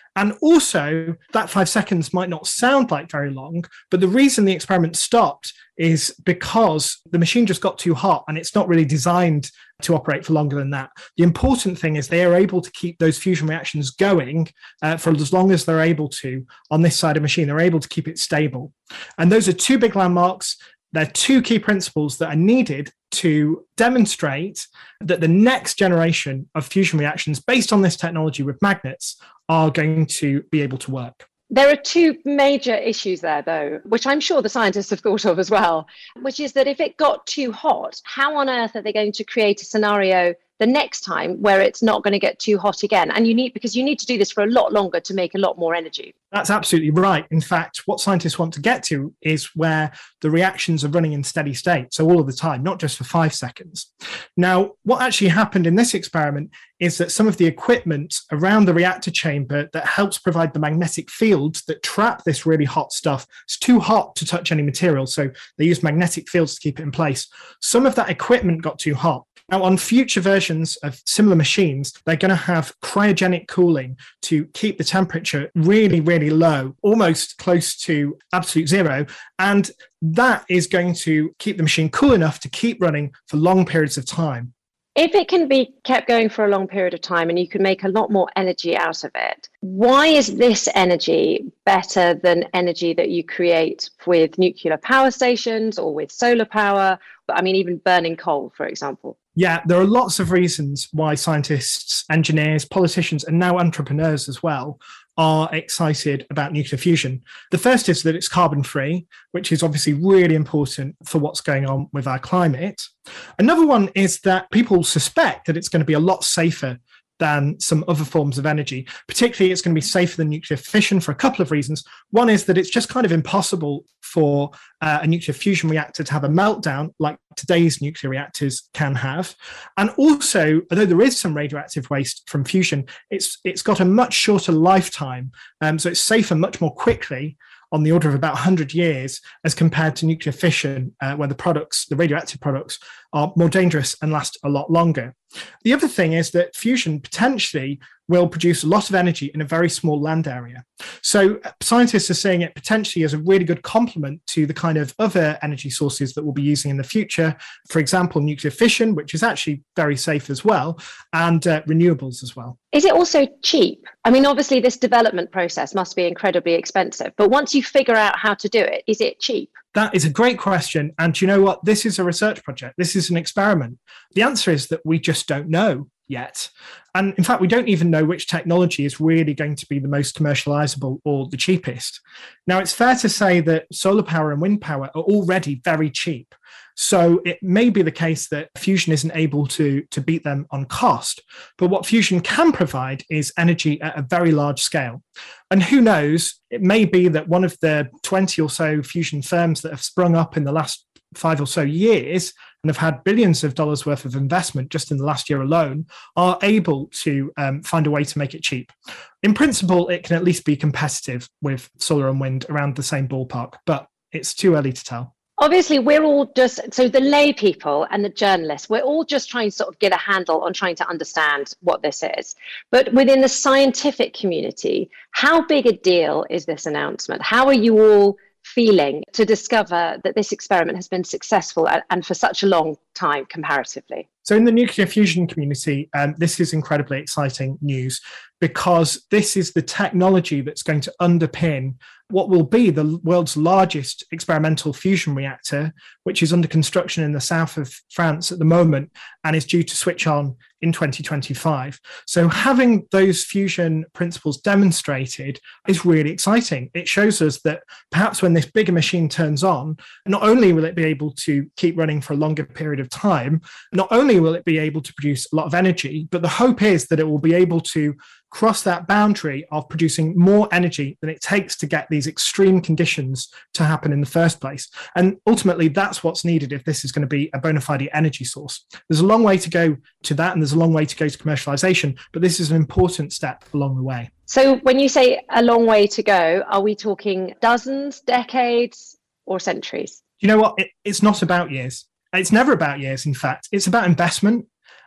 And also, that five seconds might not sound like very long, but the reason the experiment stopped is because the machine just got too hot and it's not really designed to operate for longer than that. The important thing is they are able to keep those fusion reactions going uh, for as long as they're able to on this side of the machine. They're able to keep it stable. And those are two big landmarks. They're two key principles that are needed to demonstrate that the next generation of fusion reactions based on this technology with magnets are going to be able to work. There are two major issues there, though, which I'm sure the scientists have thought of as well, which is that if it got too hot, how on earth are they going to create a scenario the next time where it's not going to get too hot again? And you need, because you need to do this for a lot longer to make a lot more energy. That's absolutely right. In fact, what scientists want to get to is where the reactions are running in steady state, so all of the time, not just for five seconds. Now, what actually happened in this experiment is that some of the equipment around the reactor chamber that helps provide the magnetic fields that trap this really hot stuff, it's too hot to touch any material, so they use magnetic fields to keep it in place. Some of that equipment got too hot. Now, on future versions of similar machines, they're going to have cryogenic cooling to keep the temperature really, really low, almost close to absolute zero. And that is going to keep the machine cool enough to keep running for long periods of time. If it can be kept going for a long period of time and you can make a lot more energy out of it, why is this energy better than energy that you create with nuclear power stations or with solar power? I mean, even burning coal, for example. Yeah, there are lots of reasons why scientists, engineers, politicians, and now entrepreneurs as well are excited about nuclear fusion. The first is that it's carbon-free, which is obviously really important for what's going on with our climate. Another one is that people suspect that it's going to be a lot safer than some other forms of energy. Particularly, it's going to be safer than nuclear fission for a couple of reasons. One is that it's just kind of impossible for uh, a nuclear fusion reactor to have a meltdown like today's nuclear reactors can have. And also, although there is some radioactive waste from fusion, it's it's got a much shorter lifetime. Um, so it's safer much more quickly, on the order of about one hundred years, as compared to nuclear fission, uh, where the products, the radioactive products, are more dangerous and last a lot longer. The other thing is that fusion potentially will produce a lot of energy in a very small land area. So scientists are seeing it potentially as a really good complement to the kind of other energy sources that we'll be using in the future. For example, nuclear fission, which is actually very safe as well, and uh, renewables as well. Is it also cheap? I mean, obviously this development process must be incredibly expensive, but once you figure out how to do it, is it cheap? That is a great question. And you know what? This is a research project. This is an experiment. The answer is that we just don't know yet. And in fact, we don't even know which technology is really going to be the most commercializable or the cheapest. Now, it's fair to say that solar power and wind power are already very cheap. So it may be the case that fusion isn't able to, to beat them on cost. But what fusion can provide is energy at a very large scale. And who knows, it may be that one of the twenty or so fusion firms that have sprung up in the last five or so years and have had billions of dollars worth of investment just in the last year alone are able to um, find a way to make it cheap. In principle, it can at least be competitive with solar and wind around the same ballpark, but it's too early to tell. Obviously, we're all just, so the lay people and the journalists, we're all just trying to sort of get a handle on trying to understand what this is. But within the scientific community, how big a deal is this announcement? How are you all feeling to discover that this experiment has been successful and, and for such a long time comparatively? So in the nuclear fusion community, um, this is incredibly exciting news because this is the technology that's going to underpin what will be the world's largest experimental fusion reactor, which is under construction in the south of France at the moment and is due to switch on in twenty twenty-five. So having those fusion principles demonstrated is really exciting. It shows us that perhaps when this bigger machine turns on, not only will it be able to keep running for a longer period of time, not only will it be able to produce a lot of energy, but the hope is that it will be able to cross that boundary of producing more energy than it takes to get these extreme conditions to happen in the first place. And ultimately, that's what's needed if this is going to be a bona fide energy source. There's a long way to go to that, and there's a long way to go to commercialization, but this is an important step along the way. So when you say a long way to go, are we talking dozens, decades, or centuries? You know what? It, it's not about years. It's never about years, in fact. It's about investment.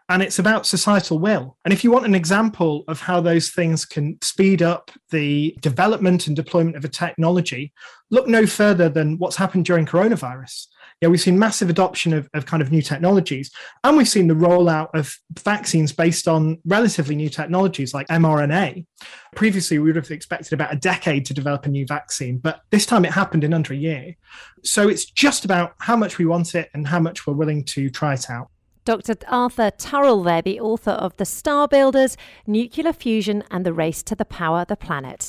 And it's about societal will. And if you want an example of how those things can speed up the development and deployment of a technology, look no further than what's happened during coronavirus. Yeah, we've seen massive adoption of, of kind of new technologies, and we've seen the rollout of vaccines based on relatively new technologies like mRNA. Previously, we would have expected about a decade to develop a new vaccine, but this time it happened in under a year. So it's just about how much we want it and how much we're willing to try it out. Doctor Arthur Turrell there, the author of The Star Builders, Nuclear Fusion and the Race to the Power the Planet.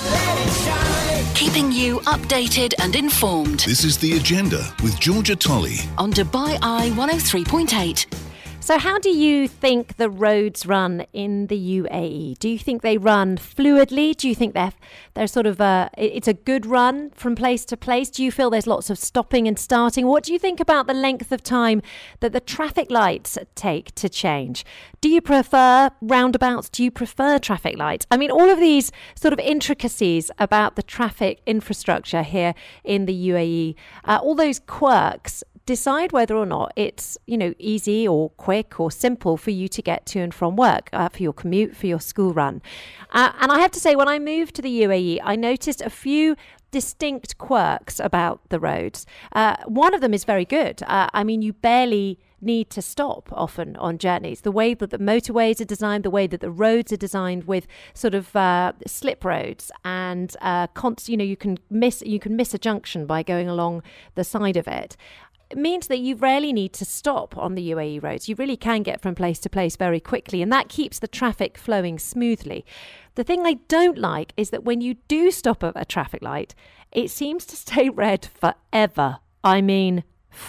Keeping you updated and informed. This is The Agenda with Georgia Tolley on Dubai Eye one oh three point eight. So how do you think the roads run in the U A E? Do you think they run fluidly? Do you think they're, they're sort of a, it's a good run from place to place? Do you feel there's lots of stopping and starting? What do you think about the length of time that the traffic lights take to change? Do you prefer roundabouts? Do you prefer traffic lights? I mean, all of these sort of intricacies about the traffic infrastructure here in the U A E, uh, all those quirks decide whether or not it's, you know, easy or quick or simple for you to get to and from work, uh, for your commute, for your school run. Uh, and I have to say, when I moved to the U A E, I noticed a few distinct quirks about the roads. Uh, one of them is very good. Uh, I mean, you barely need to stop often on journeys. The way that the motorways are designed, the way that the roads are designed with sort of uh, slip roads and uh, const- you know, you can miss you can miss a junction by going along the side of it. It means that you rarely need to stop on the U A E roads. You really can get from place to place very quickly, and that keeps the traffic flowing smoothly. The thing I don't like is that when you do stop at a traffic light, it seems to stay red forever. I mean,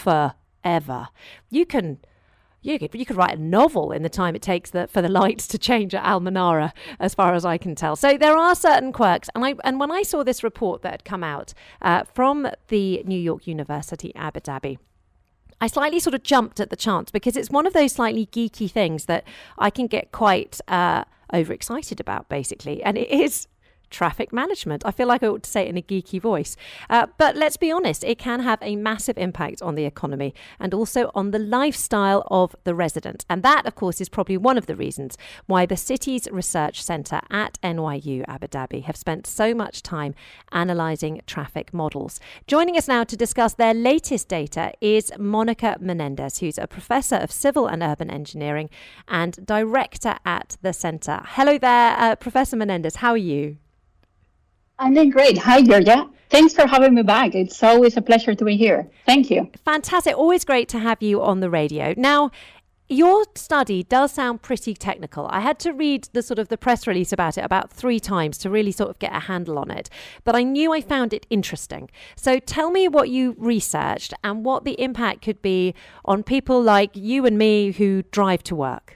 forever. You can you could, you could write a novel in the time it takes the, for the lights to change at Al Manara, as far as I can tell. So there are certain quirks. And I and when I saw this report that had come out uh, from the New York University, Abu Dhabi, I slightly sort of jumped at the chance because it's one of those slightly geeky things that I can get quite uh, overexcited about, basically. And it is traffic management. I feel like I ought to say it in a geeky voice. Uh, but let's be honest, it can have a massive impact on the economy and also on the lifestyle of the resident. And that, of course, is probably one of the reasons why the Cities Research Centre at N Y U Abu Dhabi have spent so much time analysing traffic models. Joining us now to discuss their latest data is Monica Menendez, who's a Professor of Civil and Urban Engineering and Director at the Centre. Hello there, uh, Professor Menendez. How are you? I'm doing great. Hi, Georgia. Thanks for having me back. It's always a pleasure to be here. Thank you. Fantastic. Always great to have you on the radio. Now, your study does sound pretty technical. I had to read the sort of the press release about it about three times to really sort of get a handle on it. But I knew I found it interesting. So tell me what you researched and what the impact could be on people like you and me who drive to work.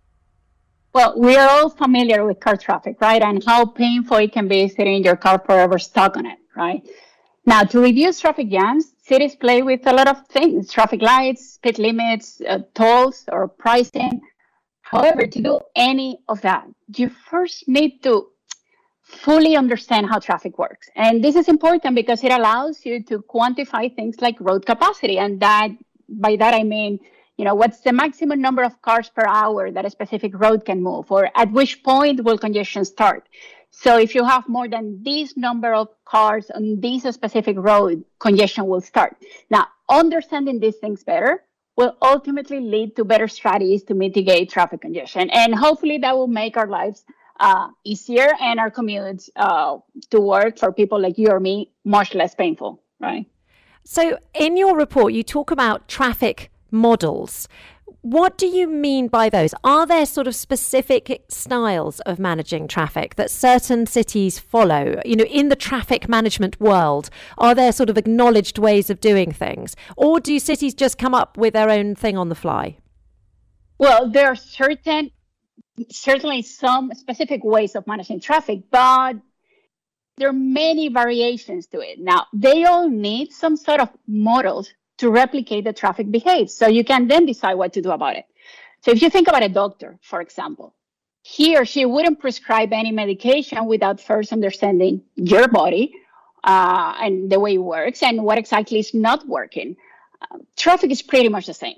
Well, we are all familiar with car traffic, right? And how painful it can be sitting in your car forever stuck on it, right? Now, to reduce traffic jams, cities play with a lot of things, traffic lights, speed limits, uh, tolls, or pricing. However, to do any of that, you first need to fully understand how traffic works. And this is important because it allows you to quantify things like road capacity. And that, by that, I mean, you know, what's the maximum number of cars per hour that a specific road can move, or at which point will congestion start? So if you have more than this number of cars on this specific road, congestion will start. Now, understanding these things better will ultimately lead to better strategies to mitigate traffic congestion. And hopefully that will make our lives uh, easier and our commutes uh, to work for people like you or me much less painful, right? So in your report, you talk about traffic models. What do you mean by those? Are there sort of specific styles of managing traffic that certain cities follow? You know, in the traffic management world, are there sort of acknowledged ways of doing things? Or do cities just come up with their own thing on the fly? Well, there are certain, certainly some specific ways of managing traffic, but there are many variations to it. Now, they all need some sort of models to replicate the traffic behaves. So you can then decide what to do about it. So if you think about a doctor, for example, he or she wouldn't prescribe any medication without first understanding your body uh, and the way it works and what exactly is not working. Uh, traffic is pretty much the same.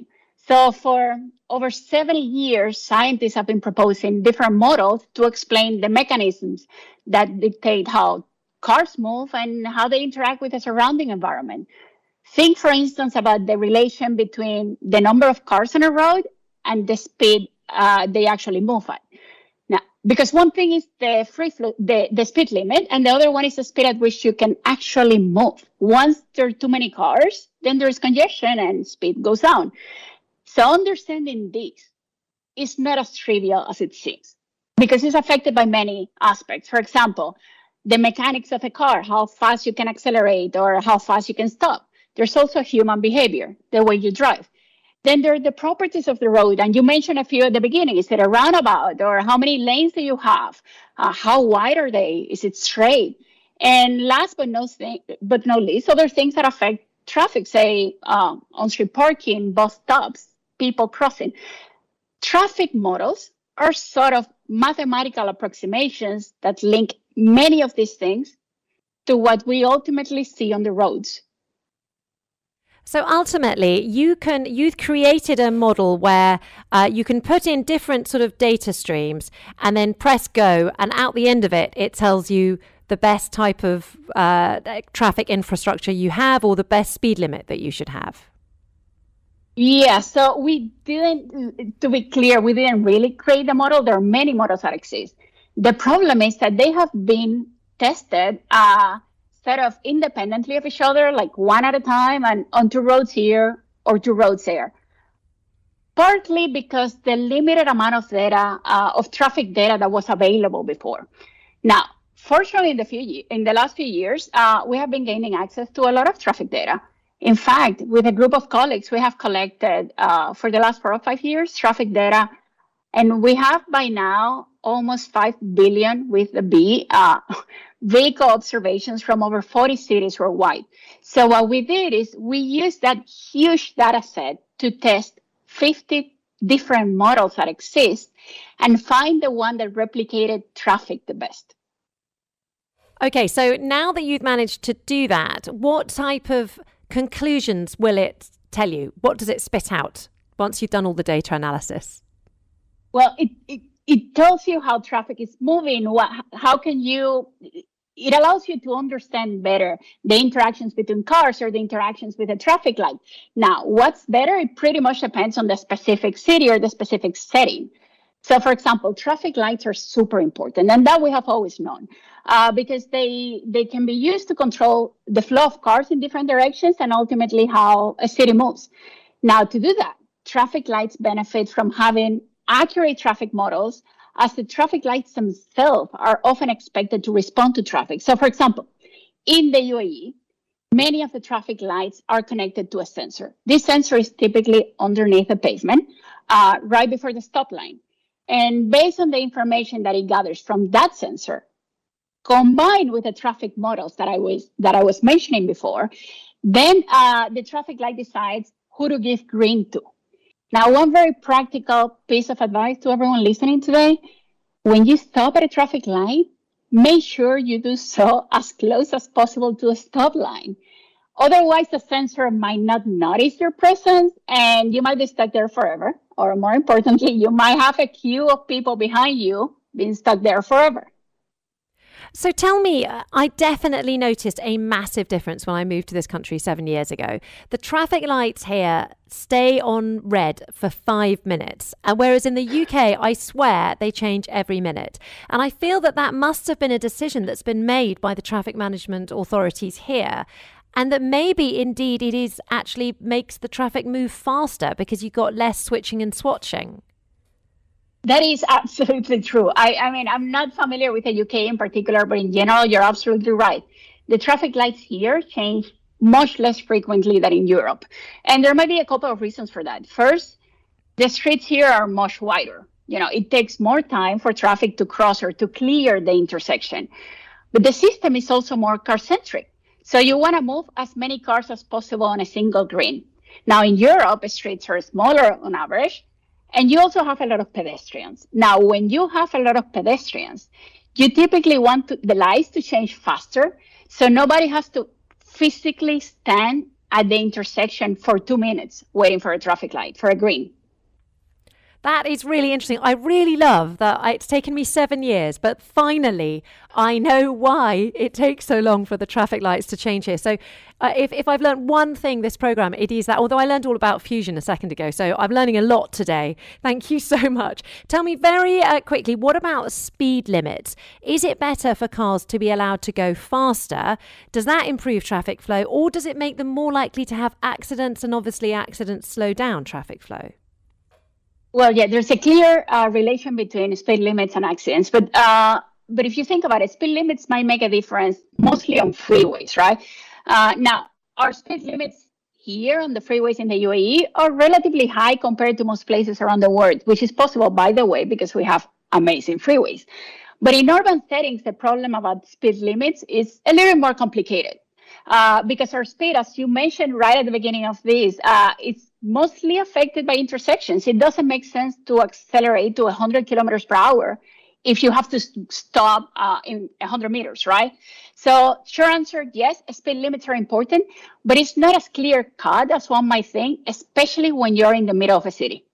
So for over seventy years, scientists have been proposing different models to explain the mechanisms that dictate how cars move and how they interact with the surrounding environment. Think, for instance, about the relation between the number of cars on a road and the speed uh, they actually move at. Now, because one thing is the free flow, the, the speed limit, and the other one is the speed at which you can actually move. Once there are too many cars, then there's congestion and speed goes down. So understanding this is not as trivial as it seems, because it's affected by many aspects. For example, the mechanics of a car, how fast you can accelerate or how fast you can stop. There's also human behavior, the way you drive. Then there are the properties of the road, and you mentioned a few at the beginning. Is it a roundabout, or how many lanes do you have? Uh, how wide are they? Is it straight? And last but not, but not least, other things that affect traffic, say uh, on-street parking, bus stops, people crossing. Traffic models are sort of mathematical approximations that link many of these things to what we ultimately see on the roads. So ultimately, you can you've created a model where uh, you can put in different sort of data streams and then press go, and out the end of it, it tells you the best type of uh, traffic infrastructure you have, or the best speed limit that you should have. Yeah, so we didn't, to be clear, we didn't really create the model. There are many models that exist. The problem is that they have been tested uh, sort of independently of each other, like one at a time, and on two roads here or two roads there. Partly because the limited amount of data, uh, of traffic data that was available before. Now, fortunately, in the, few, in the last few years, uh, we have been gaining access to a lot of traffic data. In fact, with a group of colleagues, we have collected uh, for the last four or five years traffic data, and we have by now almost five billion with the B uh, vehicle observations from over forty cities worldwide. So what we did is we used that huge data set to test fifty different models that exist and find the one that replicated traffic the best. Okay, so now that you've managed to do that, what type of conclusions will it tell you? What does it spit out once you've done all the data analysis? Well, it, it, it tells you how traffic is moving. What, how can you, it allows you to understand better the interactions between cars or the interactions with a traffic light. Now, what's better? It pretty much depends on the specific city or the specific setting. So, for example, traffic lights are super important, and that we have always known, uh, because they they can be used to control the flow of cars in different directions and ultimately how a city moves. Now, to do that, traffic lights benefit from having accurate traffic models, as the traffic lights themselves are often expected to respond to traffic. So, for example, in the U A E, many of the traffic lights are connected to a sensor. This sensor is typically underneath the pavement, uh, right before the stop line. And based on the information that it gathers from that sensor, combined with the traffic models that I was that I was mentioning before, then uh, the traffic light decides who to give green to. Now, one very practical piece of advice to everyone listening today: when you stop at a traffic light, make sure you do so as close as possible to a stop line. Otherwise, the sensor might not notice your presence and you might be stuck there forever. Or more importantly, you might have a queue of people behind you being stuck there forever. So tell me, I definitely noticed a massive difference when I moved to this country seven years ago. The traffic lights here stay on red for five minutes, and whereas in the U K, I swear they change every minute. And I feel that that must have been a decision that's been made by the traffic management authorities here, and that maybe indeed it is actually makes the traffic move faster because you've got less switching and swatching. That is absolutely true. I, I mean, I'm not familiar with the U K in particular, but in general, you're absolutely right. The traffic lights here change much less frequently than in Europe. And there might be a couple of reasons for that. First, the streets here are much wider. You know, it takes more time for traffic to cross or to clear the intersection. But the system is also more car-centric. So you want to move as many cars as possible on a single green. Now, in Europe, streets are smaller on average, and you also have a lot of pedestrians. Now, when you have a lot of pedestrians, you typically want to, the lights to change faster, so nobody has to physically stand at the intersection for two minutes waiting for a traffic light, for a green. That is really interesting. I really love that it's taken me seven years, but finally I know why it takes so long for the traffic lights to change here. So uh, if, if I've learned one thing this program, it is that, although I learned all about fusion a second ago, so I'm learning a lot today. Thank you so much. Tell me very uh, quickly, what about speed limits? Is it better for cars to be allowed to go faster? Does that improve traffic flow, or does it make them more likely to have accidents, and obviously accidents slow down traffic flow? Well, yeah, there's a clear uh, relation between speed limits and accidents. But uh, but if you think about it, speed limits might make a difference mostly on freeways, right? Uh, now, our speed limits here on the freeways in the U A E are relatively high compared to most places around the world, which is possible, by the way, because we have amazing freeways. But in urban settings, the problem about speed limits is a little more complicated. Uh, because our speed, as you mentioned right at the beginning of this, uh, it's mostly affected by intersections. It doesn't make sense to accelerate to one hundred kilometers per hour if you have to stop uh, in one hundred meters, right? So short answer, yes, speed limits are important, but it's not as clear cut as one might think, especially when you're in the middle of a city.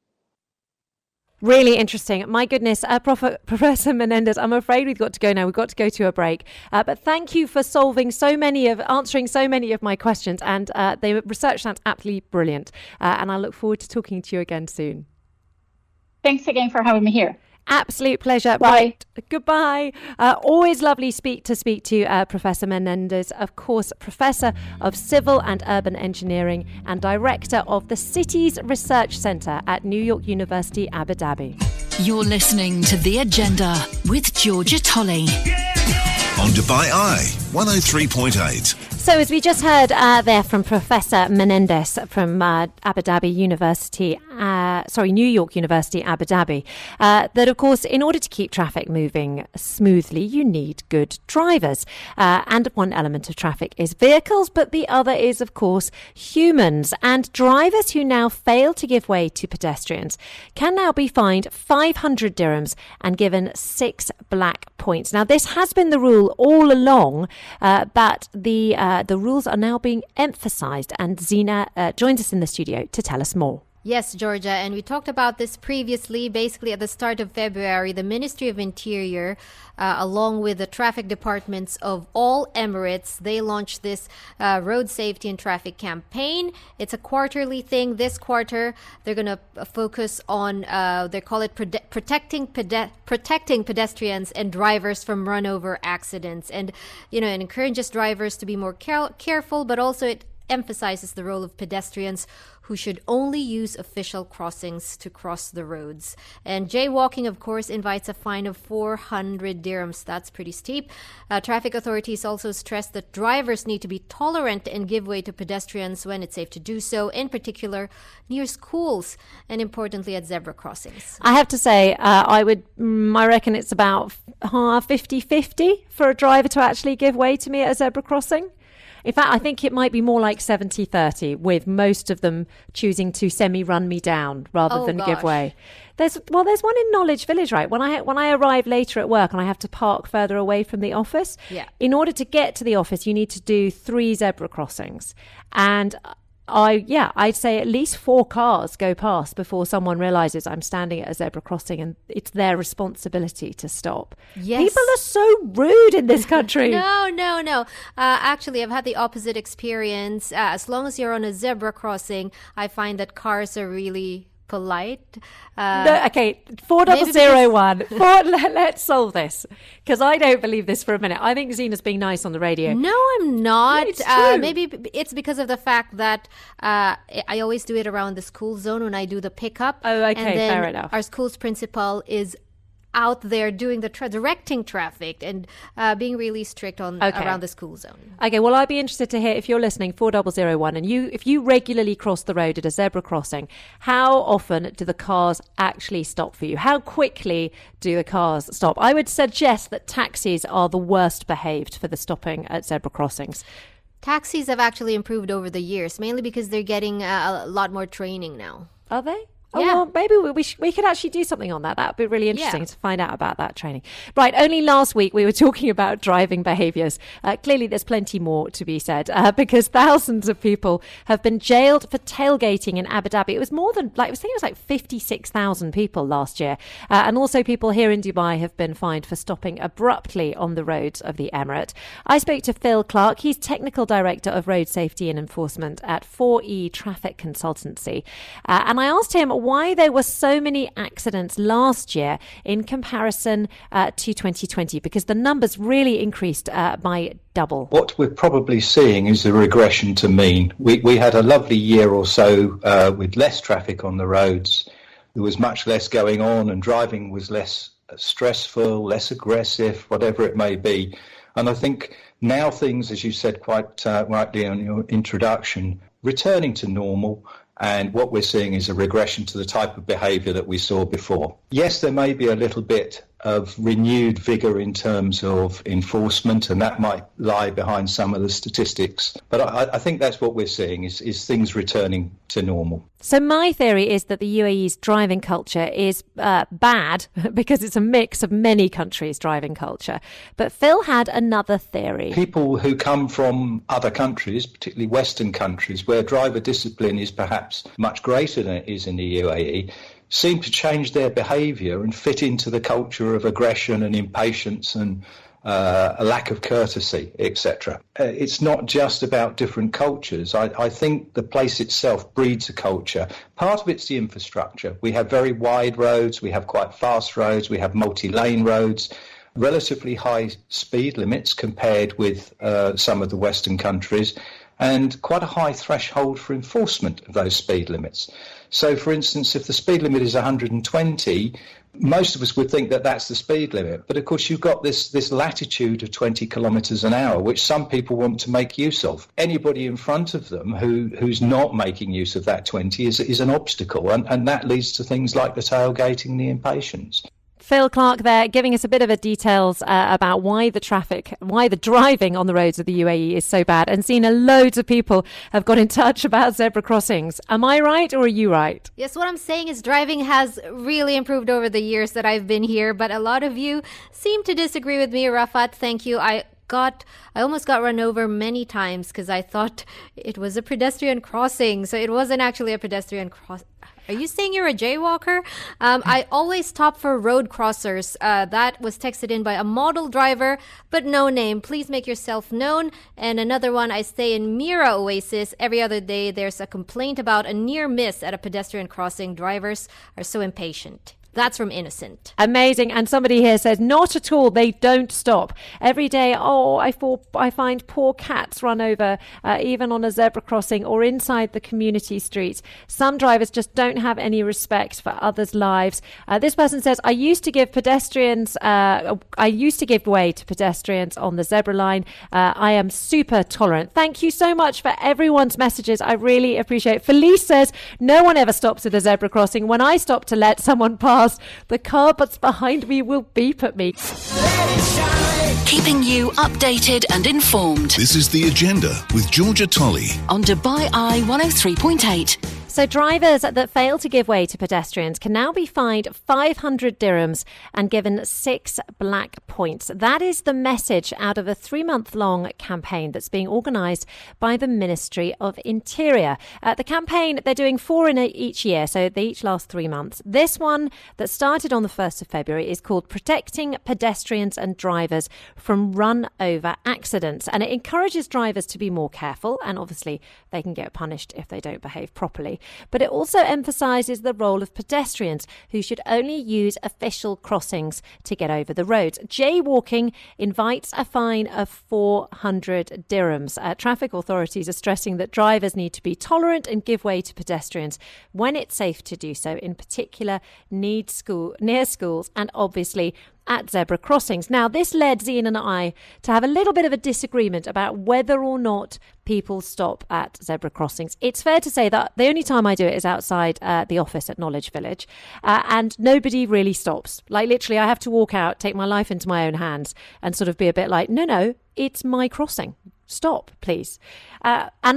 Really interesting. My goodness, uh, Prof- Professor Menendez, I'm afraid we've got to go now. We've got to go to a break. Uh, but thank you for solving so many of, answering so many of my questions. And uh, the research sounds absolutely brilliant. Uh, and I look forward to talking to you again soon. Thanks again for having me here. Absolute pleasure. Bye. Right. Goodbye. Uh, always lovely speak to speak to uh, Professor Menendez, of course, Professor of Civil and Urban Engineering and Director of the Cities Research Centre at New York University, Abu Dhabi. You're listening to The Agenda with Georgia Tolley. On Dubai Eye, one oh three point eight. So as we just heard uh, there from Professor Menendez from uh, Abu Dhabi University, uh, sorry, New York University, Abu Dhabi, uh, that of course, in order to keep traffic moving smoothly, you need good drivers. Uh, and one element of traffic is vehicles, but the other is, of course, humans. And drivers who now fail to give way to pedestrians can now be fined five hundred dirhams and given six black points. Now, this has been the rule all along, uh, but the uh, the rules are now being emphasised, and Zina uh, joins us in the studio to tell us more. Yes, Georgia, and we talked about this previously. Basically, at the start of February, the Ministry of Interior, uh, along with the traffic departments of all Emirates, they launched this uh, road safety and traffic campaign. It's a quarterly thing. This quarter, they're going to focus on, uh, they call it prode- protecting pede- protecting pedestrians and drivers from run-over accidents. And, you know, it encourages drivers to be more care- careful, but also it emphasizes the role of pedestrians who should only use official crossings to cross the roads. And jaywalking, of course, invites a fine of four hundred dirhams. That's pretty steep. Uh, traffic authorities also stress that drivers need to be tolerant and give way to pedestrians when it's safe to do so, in particular near schools and, importantly, at zebra crossings. I have to say, uh, I would, mm, I reckon it's about fifty-fifty for a driver to actually give way to me at a zebra crossing. In fact, I think it might be more like seventy thirty, with most of them choosing to semi-run me down rather oh, than gosh. give way. There's well, there's one in Knowledge Village, right? When I when I arrive later at work and I have to park further away from the office, yeah. in order to get to the office, you need to do three zebra crossings, and I yeah, I'd say at least four cars go past before someone realizes I'm standing at a zebra crossing, and it's their responsibility to stop. Yes. People are so rude in this country. no, no, no. Uh, actually, I've had the opposite experience. Uh, as long as you're on a zebra crossing, I find that cars are really polite. Uh, no, okay, four double zero one. Four, let, let's solve this, because I don't believe this for a minute. I think Zina's being nice on the radio. No, I'm not. No, it's true. Uh, maybe it's because of the fact that uh, I always do it around the school zone when I do the pickup. Oh, okay, and then fair enough. Our school's principal is out there doing the tra- directing traffic and uh, being really strict on okay. around the school zone. Okay, well, I'd be interested to hear, if you're listening, four double zero one, and you, if you regularly cross the road at a zebra crossing, how often do the cars actually stop for you? How quickly do the cars stop? I would suggest that taxis are the worst behaved for the stopping at zebra crossings. Taxis have actually improved over the years, mainly because they're getting uh, a lot more training now. Are they? Oh, yeah. well, maybe we we, sh- we could actually do something on that. That would be really interesting Yeah. to find out about that training. Right, only last week we were talking about driving behaviours. Uh, clearly there's plenty more to be said uh, because thousands of people have been jailed for tailgating in Abu Dhabi. It was more than, like I was thinking it was like fifty-six thousand people last year. Uh, and also people here in Dubai have been fined for stopping abruptly on the roads of the Emirate. I spoke to Phil Clark. He's Technical Director of Road Safety and Enforcement at four E Traffic Consultancy. Uh, and I asked him why there were so many accidents last year in comparison uh, to twenty twenty, because the numbers really increased uh, by double. What we're probably seeing is a regression to mean. We, we had a lovely year or so uh, with less traffic on the roads. There was much less going on and driving was less stressful, less aggressive, whatever it may be. And I think now things, as you said quite uh, rightly in your introduction, returning to normal. And what we're seeing is a regression to the type of behaviour that we saw before. Yes, there may be a little bit of renewed vigour in terms of enforcement, and that might lie behind some of the statistics. But I, I think that's what we're seeing, is, is things returning to normal. So my theory is that the U A E's driving culture is uh, bad because it's a mix of many countries' driving culture. But Phil had another theory. People who come from other countries, particularly Western countries, where driver discipline is perhaps much greater than it is in the U A E, seem to change their behaviour and fit into the culture of aggression and impatience and uh, a lack of courtesy, et cetera. Uh, it's not just about different cultures. I, I think the place itself breeds a culture. Part of it's the infrastructure. We have very wide roads, we have quite fast roads, we have multi-lane roads, relatively high speed limits compared with uh, some of the Western countries, and quite a high threshold for enforcement of those speed limits. So, for instance, if the speed limit is one hundred twenty, most of us would think that that's the speed limit. But, of course, you've got this, this latitude of twenty kilometres an hour, which some people want to make use of. Anybody in front of them who, who's not making use of that twenty is, is an obstacle, and, and that leads to things like the tailgating and the impatience. Phil Clark there giving us a bit of a details uh, about why the traffic, why the driving on the roads of the U A E is so bad. And Sina, loads of people have got in touch about zebra crossings. Am I right or are you right? Yes, what I'm saying is driving has really improved over the years that I've been here, but a lot of you seem to disagree with me. Rafat, thank you. I got I almost got run over many times because I thought it was a pedestrian crossing. So it wasn't actually a pedestrian crossing. Are you saying you're a jaywalker? Um, I always stop for road crossers. Uh, that was texted in by a model driver, but no name. Please make yourself known. And another one, I stay in Mira Oasis. Every other day, there's a complaint about a near miss at a pedestrian crossing. Drivers are so impatient. That's from Innocent. Amazing. And somebody here says, not at all. They don't stop. Every day, oh, I, fall, I find poor cats run over, uh, even on a zebra crossing or inside the community streets. Some drivers just don't have any respect for others' lives. Uh, this person says, I used to give pedestrians, uh, I used to give way to pedestrians on the zebra line. Uh, I am super tolerant. Thank you so much for everyone's messages. I really appreciate it. Felice says, no one ever stops at a zebra crossing. When I stop to let someone pass, the car that's behind me will beep at me. Keeping you updated and informed. This is The Agenda with Georgia Tolley on Dubai Eye one oh three point eight. So drivers that fail to give way to pedestrians can now be fined five hundred dirhams and given six black points. That is the message out of a three-month-long campaign that's being organised by the Ministry of Interior. Uh, the campaign, they're doing four in a, each year, so they each last three months. This one that started on the first of February is called Protecting Pedestrians and Drivers from Run-Over Accidents. And it encourages drivers to be more careful, and obviously they can get punished if they don't behave properly. But it also emphasises the role of pedestrians who should only use official crossings to get over the roads. Jaywalking invites a fine of four hundred dirhams. Uh, traffic authorities are stressing that drivers need to be tolerant and give way to pedestrians when it's safe to do so, in particular need school, near schools and obviously at zebra crossings. Now, this led Zien and I to have a little bit of a disagreement about whether or not people stop at zebra crossings. It's fair to say that the only time I do it is outside uh, the office at Knowledge Village, uh, and nobody really stops. Like, literally, I have to walk out, take my life into my own hands, and sort of be a bit like, no, no, it's my crossing. Stop, please. Uh, and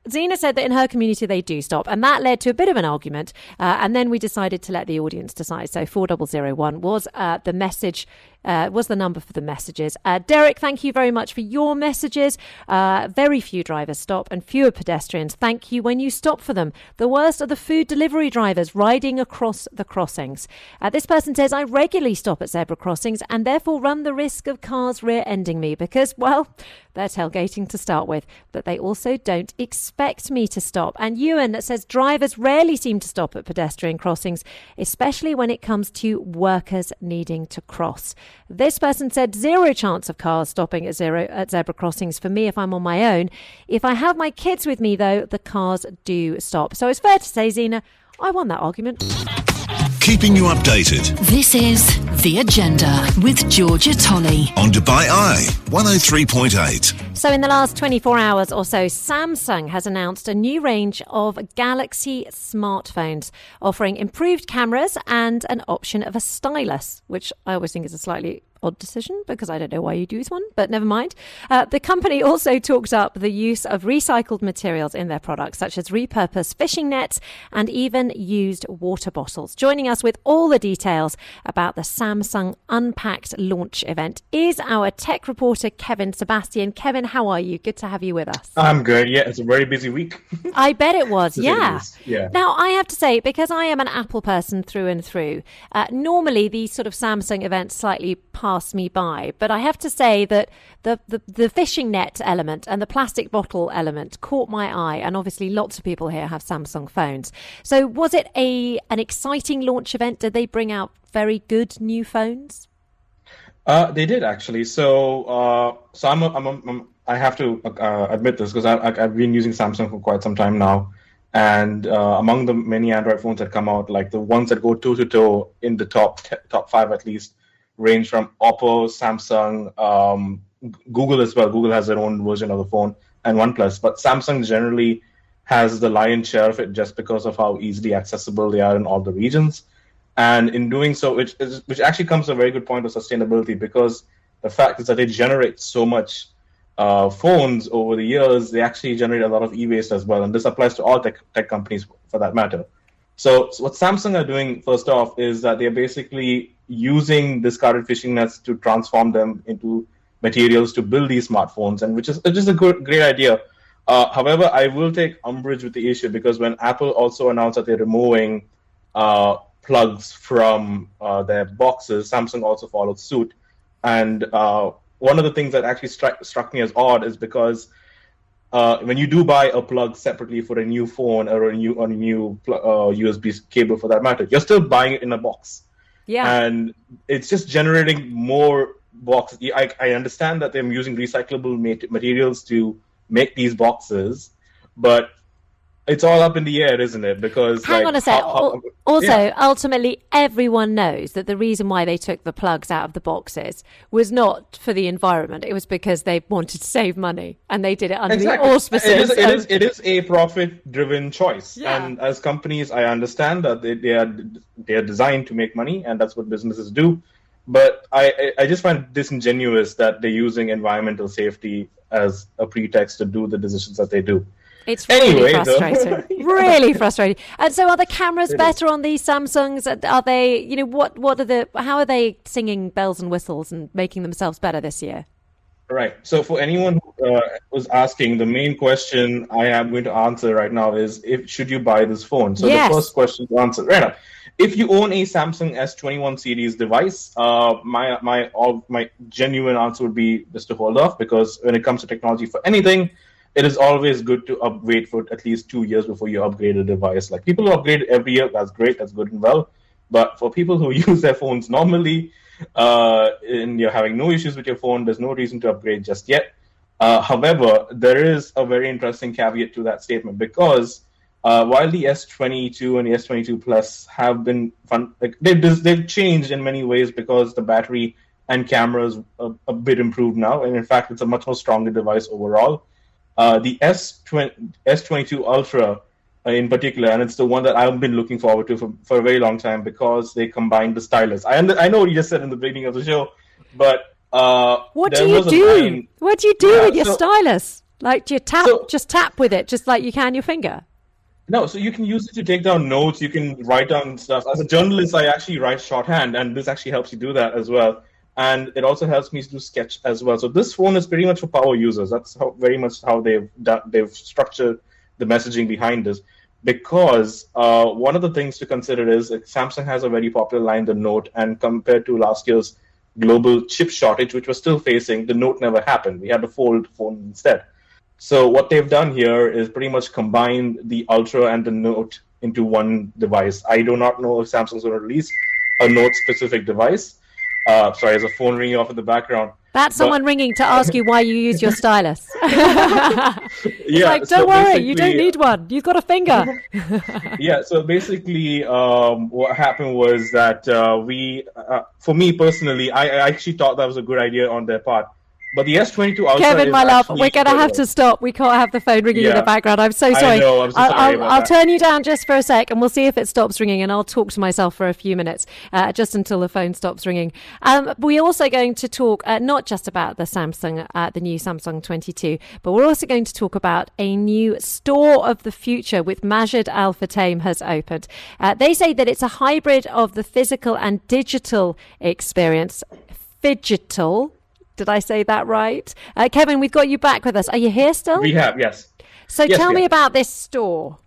Zena said that in her community they do stop, and that led to a bit of an argument. Uh, and then we decided to let the audience decide. So four zero zero one was uh, the message. Uh, was the number for the messages. Uh, Derek, thank you very much for your messages. Uh, very few drivers stop and fewer pedestrians. Thank you when you stop for them. The worst are the food delivery drivers riding across the crossings. Uh, this person says, I regularly stop at zebra crossings and therefore run the risk of cars rear-ending me because, well, they're tailgating to start with, but they also don't expect me to stop. And Ewan says drivers rarely seem to stop at pedestrian crossings, especially when it comes to workers needing to cross. This person said zero chance of cars stopping at zero at zebra crossings for me if I'm on my own. If I have my kids with me, though, the cars do stop. So it's fair to say, Zena, I won that argument. Keeping you updated. This is The Agenda with Georgia Tolley on Dubai Eye one oh three point eight. So in the last twenty-four hours or so, Samsung has announced a new range of Galaxy smartphones offering improved cameras and an option of a stylus, which I always think is a slightly odd decision because I don't know why you'd use one, but never mind. Uh, the company also talked up the use of recycled materials in their products, such as repurposed fishing nets and even used water bottles. Joining us with all the details about the Samsung Unpacked launch event is our tech reporter, Kevin Sebastian. Kevin, how are you? Good to have you with us. I'm good. Yeah, it's a very busy week. I bet it was. Yeah. It yeah. Now, I have to say, because I am an Apple person through and through, uh, normally these sort of Samsung events slightly pass me by, but I have to say that the, the the fishing net element and the plastic bottle element caught my eye, and obviously lots of people here have Samsung phones. So was it a an exciting launch event? Did they bring out very good new phones? Uh, they did actually. So uh, so I'm, a, I'm, a, I'm I have to uh, admit this because I've been using Samsung for quite some time now. And uh, among the many Android phones that come out, like the ones that go toe to toe in the top t- top five at least, range from Oppo, Samsung, um, Google as well. Google has their own version of the phone, and OnePlus. But Samsung generally has the lion's share of it just because of how easily accessible they are in all the regions. And in doing so, which is, which actually comes to a very good point of sustainability, because the fact is that they generate so much uh, phones over the years, they actually generate a lot of e-waste as well. And this applies to all tech, tech companies for that matter. So, so what Samsung are doing, first off, is that they're basically using discarded fishing nets to transform them into materials to build these smartphones, and which is just a good, great idea. Uh, however, I will take umbrage with the issue because when Apple also announced that they're removing uh, plugs from uh, their boxes, Samsung also followed suit. And uh, one of the things that actually struck, struck me as odd is because uh, when you do buy a plug separately for a new phone or a new, or a new uh, U S B cable for that matter, you're still buying it in a box. Yeah. And it's just generating more boxes. I, I understand that they're using recyclable materials to make these boxes, but it's all up in the air, isn't it? Because hang like, on a sec. how, how, also, yeah. ultimately, everyone knows that the reason why they took the plugs out of the boxes was not for the environment. It was because they wanted to save money, and they did it under exactly. the auspices. It is, it of... is, it is a profit-driven choice, yeah. And as companies, I understand that they, they are they are designed to make money, and that's what businesses do. But I, I just find disingenuous that they're using environmental safety as a pretext to do the decisions that they do. It's really anyway, frustrating. yeah. Really frustrating. And so, are the cameras it better is. on these Samsungs? Are they, you know, what what are the? How are they singing bells and whistles and making themselves better this year? Right. So, for anyone who uh, was asking, the main question I am going to answer right now is: if should you buy this phone? So, yes. the first question to answer right now. If you own a Samsung S twenty-one series device, uh, my my all my genuine answer would be just to hold off, because when it comes to technology for anything, it is always good to up- wait for at least two years before you upgrade a device. Like people who upgrade every year, that's great, that's good and well. But for people who use their phones normally, uh, and you're having no issues with your phone, there's no reason to upgrade just yet. Uh, however, there is a very interesting caveat to that statement, because uh, while the S twenty-two and the S twenty-two Plus have been fun, like they've, they've changed in many ways because the battery and cameras are a bit improved now, and in fact, it's a much more stronger device overall. Uh, the S twenty-two Ultra uh, in particular, and it's the one that I've been looking forward to for, for a very long time, because they combine the stylus. I under, I know what you just said in the beginning of the show, but uh, what do you do? line, what do you do yeah, with your so, stylus? Like, do you tap, so, just tap with it, just like you can your finger? No, so you can use it to take down notes. You can write down stuff. As a journalist, I actually write shorthand, and this actually helps you do that as well. And it also helps me to sketch as well. So this phone is pretty much for power users. That's how, very much how they've done, they've structured the messaging behind this. Because uh, one of the things to consider is that Samsung has a very popular line, the Note, and compared to last year's global chip shortage, which we're still facing, the Note never happened. We had a fold phone instead. So what they've done here is pretty much combine the Ultra and the Note into one device. I do not know if Samsung's going to release a Note-specific device. Uh, sorry, there's a phone ringing off in the background. That's but... someone ringing to ask you why you use your stylus. yeah, like, don't so worry, you don't need one. You've got a finger. yeah, so basically um, what happened was that uh, we, uh, for me personally, I, I actually thought that was a good idea on their part. But the S twenty-two Ultra Kevin, is my love, we're going to have to stop. We can't have the phone ringing yeah. in the background. I'm so sorry. I know, I'm so I'll, sorry I'll, about I'll that. turn you down just for a sec, and we'll see if it stops ringing, and I'll talk to myself for a few minutes, uh, just until the phone stops ringing. Um, we're also going to talk uh, not just about the Samsung, uh, the new Samsung twenty-two, but we're also going to talk about a new store of the future with Majid Al Futtaim has opened. Uh, they say that it's a hybrid of the physical and digital experience. Phygital. Did I say that right? Uh, Kevin, we've got you back with us. Are you here still? We have, yes. So yes, tell me have. about this store.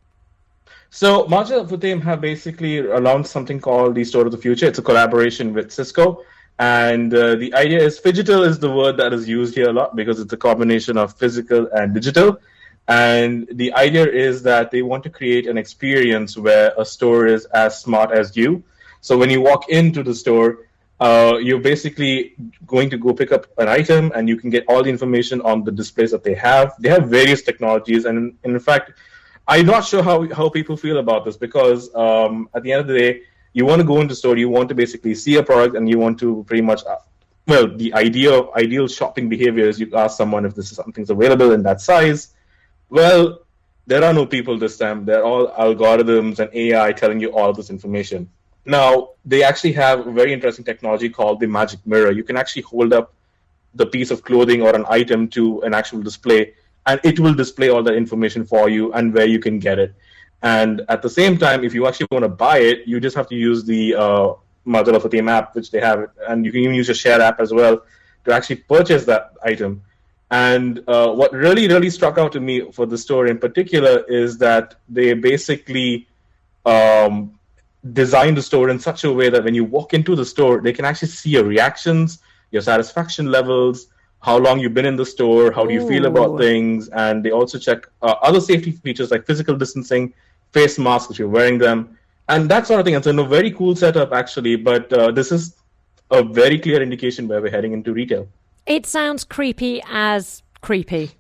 So Majid Al Futtaim have basically launched something called the Store of the Future. It's a collaboration with Cisco. And uh, the idea is, phygital is the word that is used here a lot because it's a combination of physical and digital. And the idea is that they want to create an experience where a store is as smart as you. So when you walk into the store, Uh, you're basically going to go pick up an item, and you can get all the information on the displays that they have. They have various technologies, and in, in fact, I'm not sure how how people feel about this because um, at the end of the day, you want to go into the store, you want to basically see a product, and you want to pretty much, uh, well, the ideal ideal shopping behavior is you ask someone if this is something's available in that size. Well, there are no people this time. They're all algorithms and A I telling you all of this information. Now, they actually have a very interesting technology called the Magic Mirror. You can actually hold up the piece of clothing or an item to an actual display, and it will display all the information for you and where you can get it. And at the same time, if you actually want to buy it, you just have to use the uh, Majid Al Futtaim app, which they have, and you can even use your Share app as well to actually purchase that item. And uh, what really, really struck out to me for the store in particular is that they basically um, design the store in such a way that when you walk into the store, they can actually see your reactions, your satisfaction levels, how long you've been in the store, how do you Ooh. feel about things, and they also check uh, other safety features like physical distancing, face masks if you're wearing them, and that sort of thing. It's a very cool setup, actually, but uh, this is a very clear indication where we're heading into retail. It sounds creepy as creepy.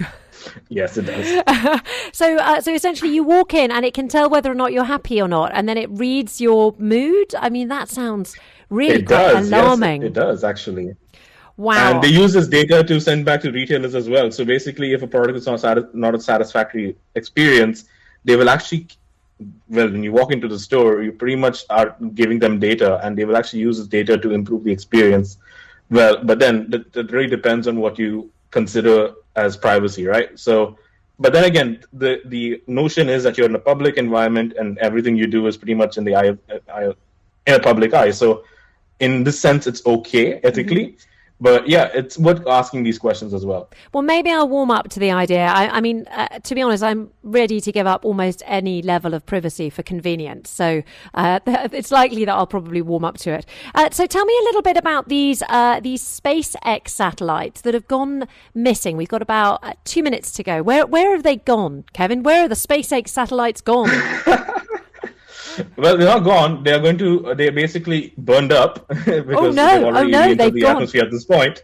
Yes, it does. so, uh, so essentially, you walk in and it can tell whether or not you're happy or not, and then it reads your mood. I mean, that sounds really it quite does, alarming. Yes, it does actually. Wow! And they use this data to send back to retailers as well. So basically, if a product is not satis- not a satisfactory experience, they will actually, well, when you walk into the store, you pretty much are giving them data, and they will actually use this data to improve the experience. Well, but then that, that really depends on what you consider as privacy, right? So, but then again, the the notion is that you're in a public environment and everything you do is pretty much in the eye, of, eye of, in a public eye. So, in this sense, it's okay ethically. Mm-hmm. But yeah, it's worth asking these questions as well. Well, maybe I'll warm up to the idea. I, I mean, uh, to be honest, I'm ready to give up almost any level of privacy for convenience. So uh, it's likely that I'll probably warm up to it. Uh, so tell me a little bit about these uh, these SpaceX satellites that have gone missing. We've got about uh, two minutes to go. Where where have they gone, Kevin? Where are the SpaceX satellites gone? Well, they're not gone. They are going to. They're basically burned up because oh, no. they've already oh, no, entered the gone. atmosphere at this point.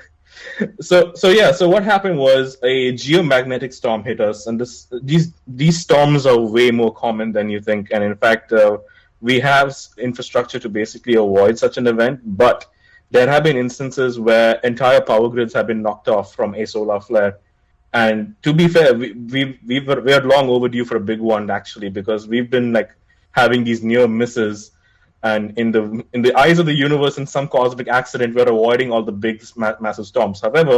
so, so yeah. So what happened was a geomagnetic storm hit us, and this these these storms are way more common than you think. And in fact, uh, we have infrastructure to basically avoid such an event. But there have been instances where entire power grids have been knocked off from a solar flare. And to be fair, we we we were we are long overdue for a big one actually, because we've been like having these near misses, and in the in the eyes of the universe, in some cosmic accident, we're avoiding all the big ma- massive storms. However,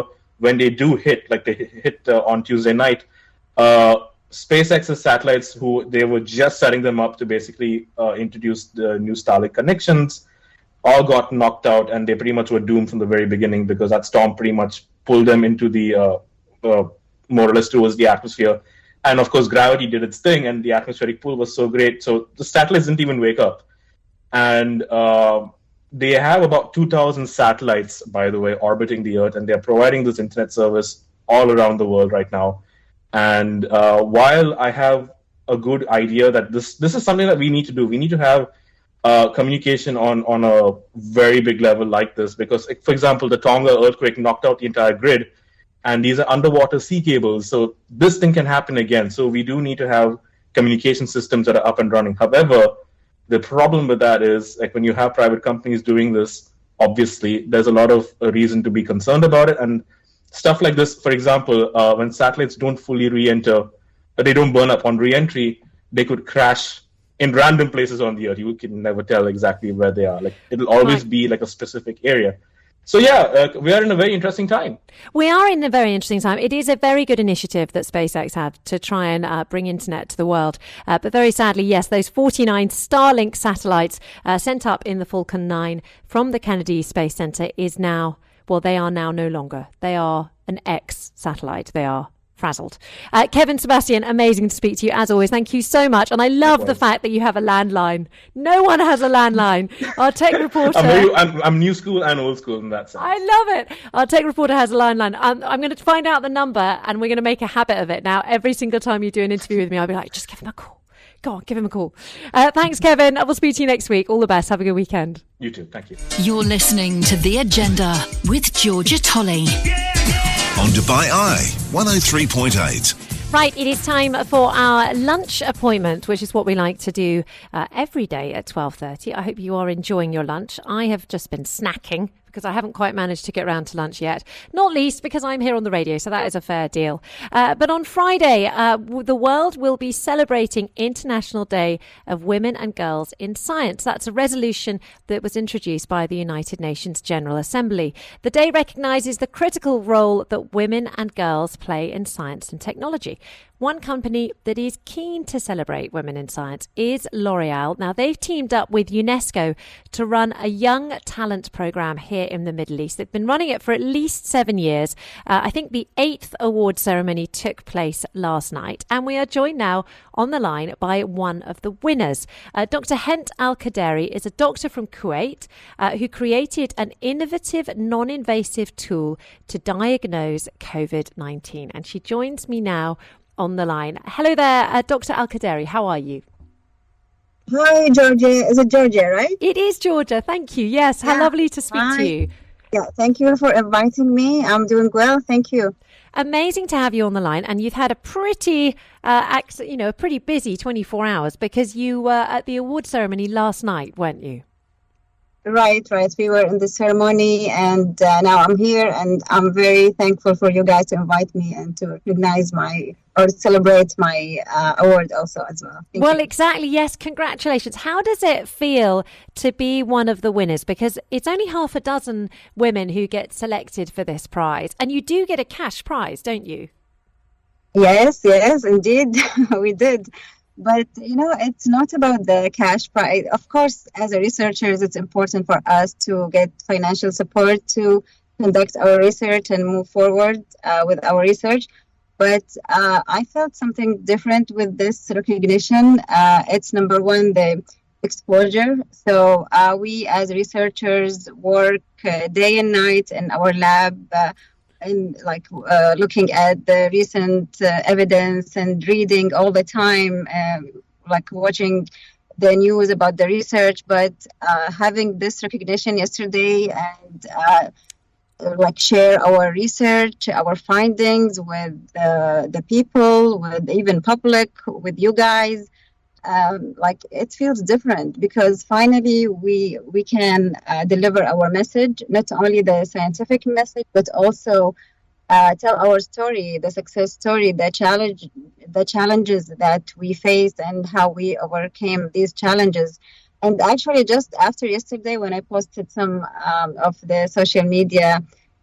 when they do hit, like they hit uh, on Tuesday night, uh, SpaceX's satellites, who they were just setting them up to basically uh, introduce the new Starlink connections, all got knocked out, and they pretty much were doomed from the very beginning because that storm pretty much pulled them into the, uh, uh, more or less towards the atmosphere. And of course, gravity did its thing, and the atmospheric pull was so great. So the satellites didn't even wake up. And uh, they have about two thousand satellites, by the way, orbiting the Earth, and they're providing this internet service all around the world right now. And uh, while I have a good idea that this this is something that we need to do, we need to have uh, communication on, on a very big level like this, because, for example, the Tonga earthquake knocked out the entire grid, and these are underwater sea cables, so this thing can happen again. So we do need to have communication systems that are up and running. However, the problem with that is, like, when you have private companies doing this, obviously, there's a lot of uh, reason to be concerned about it, and stuff like this, for example, uh, when satellites don't fully re-enter, but they don't burn up on re-entry, they could crash in random places on the Earth. You can never tell exactly where they are. Like, it'll always right. be like a specific area. So yeah, uh, we are in a very interesting time. We are in a very interesting time. It is a very good initiative that SpaceX had to try and uh, bring internet to the world. Uh, but very sadly, yes, those forty-nine Starlink satellites uh, sent up in the Falcon nine from the Kennedy Space Center is now, well, they are now no longer. They are an ex-satellite. They are frazzled. Uh, Kevin Sebastian, amazing to speak to you as always. Thank you so much. And I love the fact that you have a landline. No one has a landline. Our tech reporter... I'm, very, I'm, I'm new school and old school in that sense. I love it. Our tech reporter has a landline. Um, I'm going to find out the number, and we're going to make a habit of it. Now, every single time you do an interview with me, I'll be like, just give him a call. Go on, give him a call. Uh, thanks, Kevin. We'll speak to you next week. All the best. Have a good weekend. You too. Thank you. You're listening to The Agenda with Georgia Tolley. On Dubai Eye, one oh three point eight. Right, it is time for our lunch appointment, which is what we like to do uh, every day at twelve thirty. I hope you are enjoying your lunch. I have just been snacking because I haven't quite managed to get around to lunch yet. Not least because I'm here on the radio, so that is a fair deal. Uh, but on Friday, uh, the world will be celebrating International Day of Women and Girls in Science. That's a resolution that was introduced by the United Nations General Assembly. The day recognises the critical role that women and girls play in science and technology. One company that is keen to celebrate women in science is L'Oreal. Now, they've teamed up with UNESCO to run a young talent program here in the Middle East. They've been running it for at least seven years. Uh, I think the eighth award ceremony took place last night. And we are joined now on the line by one of the winners. Uh, Doctor Hent Al-Qaderi is a doctor from Kuwait uh, who created an innovative, non-invasive tool to diagnose COVID nineteen. And she joins me now on the line. Hello there, uh, Doctor Al-Qaderi. How are you? Hi, Georgia. Is it Georgia, right? It is Georgia. Thank you. Yes. How yeah. lovely to speak Hi. to you. Yeah. Thank you for inviting me. I'm doing well. Thank you. Amazing to have you on the line. And you've had a pretty, uh, you know, a pretty busy twenty-four hours because you were at the award ceremony last night, weren't you? Right, right. We were in the ceremony, and uh, now I'm here, and I'm very thankful for you guys to invite me and to recognize my or celebrate my uh, award also as well. Thank well, you. Exactly. Yes. Congratulations. How does it feel to be one of the winners? Because it's only half a dozen women who get selected for this prize, and you do get a cash prize, don't you? Yes, yes, indeed, we did. But, you know, it's not about the cash prize. Of course, as a researchers, it's important for us to get financial support to conduct our research and move forward uh, with our research. But uh, I felt something different with this recognition. Uh, it's number one, the exposure. So uh, we as researchers work uh, day and night in our lab, uh, and like uh, looking at the recent uh, evidence and reading all the time, um, like watching the news about the research, but uh, having this recognition yesterday and uh, like share our research, our findings with uh, the people, with even public, with you guys. Um, like it feels different because finally we we can uh, deliver our message, not only the scientific message, but also uh, tell our story, the success story, the challenge, the challenges that we faced and how we overcame these challenges. And actually, just after yesterday, when I posted some um, of the social media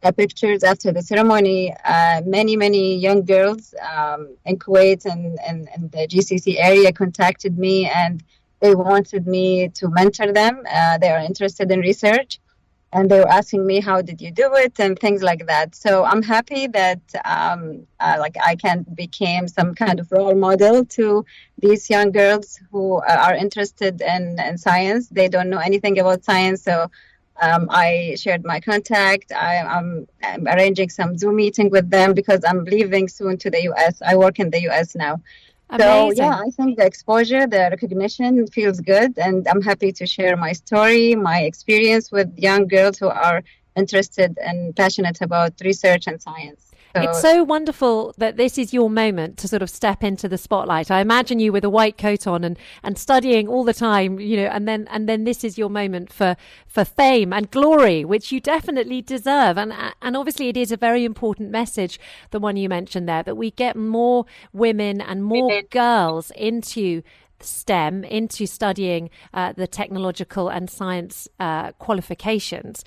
uh, pictures after the ceremony. Uh, many, many young girls um, in Kuwait and, and, and the G C C area contacted me, and they wanted me to mentor them. Uh, they are interested in research, and they were asking me, how did you do it, and things like that. So I'm happy that um, uh, like I can become some kind of role model to these young girls who are interested in, in science. They don't know anything about science, so um, I shared my contact. I, I'm, I'm arranging some Zoom meeting with them because I'm leaving soon to the U S. I work in the U S now. Amazing. So, yeah, I think the exposure, the recognition feels good, and I'm happy to share my story, my experience with young girls who are interested and passionate about research and science. So, it's so wonderful that this is your moment to sort of step into the spotlight. I imagine you with a white coat on and, and studying all the time, you know, and then and then this is your moment for, for fame and glory, which you definitely deserve. And and obviously it is a very important message, the one you mentioned there, that we get more women and more girls into STEM, into studying uh, the technological and science uh, qualifications.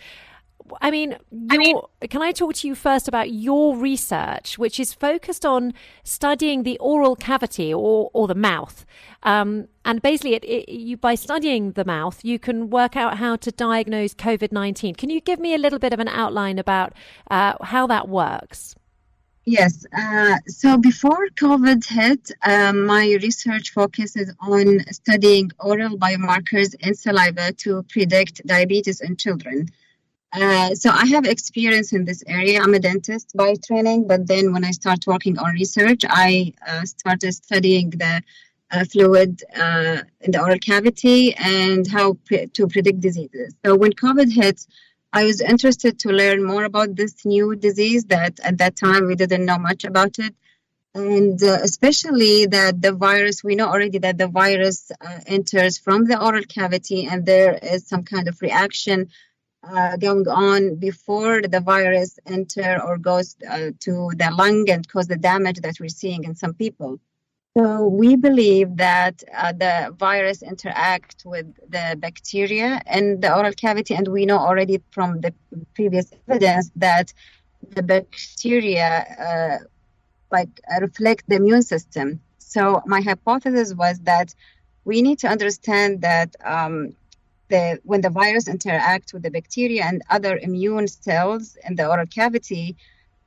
I mean, I mean, can I talk to you first about your research, which is focused on studying the oral cavity or, or the mouth? Um, and basically, it, it, you, by studying the mouth, you can work out how to diagnose COVID nineteen. Can you give me a little bit of an outline about uh, how that works? Yes. Uh, so before COVID hit, um, my research focuses on studying oral biomarkers in saliva to predict diabetes in children. Uh, so I have experience in this area. I'm a dentist by training, but then when I start working on research, I uh, started studying the uh, fluid uh, in the oral cavity and how pre- to predict diseases. So when COVID hit, I was interested to learn more about this new disease that at that time we didn't know much about it. And uh, especially that the virus, we know already that the virus uh, enters from the oral cavity, and there is some kind of reaction Uh, going on before the virus enter or goes uh, to the lung and cause the damage that we're seeing in some people. So we believe that uh, the virus interact with the bacteria in the oral cavity, and we know already from the previous evidence that the bacteria uh, like uh, reflect the immune system. So my hypothesis was that we need to understand that um, The, when the virus interacts with the bacteria and other immune cells in the oral cavity,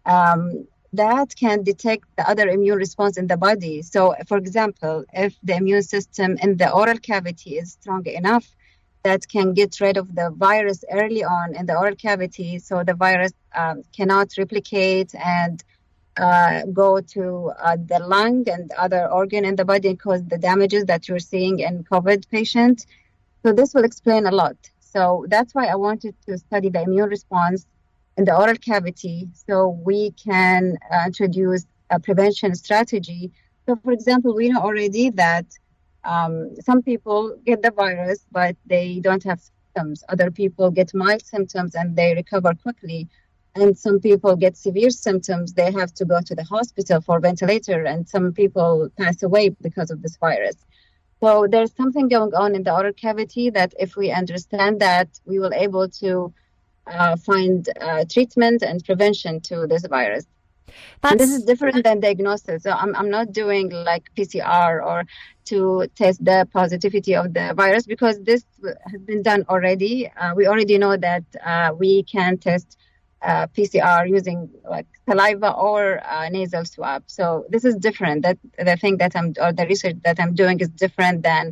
um, that can detect the other immune response in the body. So, for example, if the immune system in the oral cavity is strong enough, that can get rid of the virus early on in the oral cavity, so the virus um, cannot replicate and uh, go to uh, the lung and other organ in the body and cause the damages that you're seeing in COVID patients. So this will explain a lot. So that's why I wanted to study the immune response in the oral cavity so we can uh, introduce a prevention strategy. So, for example, we know already that um, some people get the virus, but they don't have symptoms. Other people get mild symptoms and they recover quickly. And some people get severe symptoms. They have to go to the hospital for ventilator, and some people pass away because of this virus. So there's something going on in the oral cavity that if we understand that, we will able to uh, find uh, treatment and prevention to this virus. And this is different than diagnosis. So I'm, I'm not doing like P C R or to test the positivity of the virus, because this has been done already. Uh, we already know that uh, we can test uh, P C R using like saliva or uh, nasal swab. So this is different. That the thing that I'm or the research that I'm doing is different than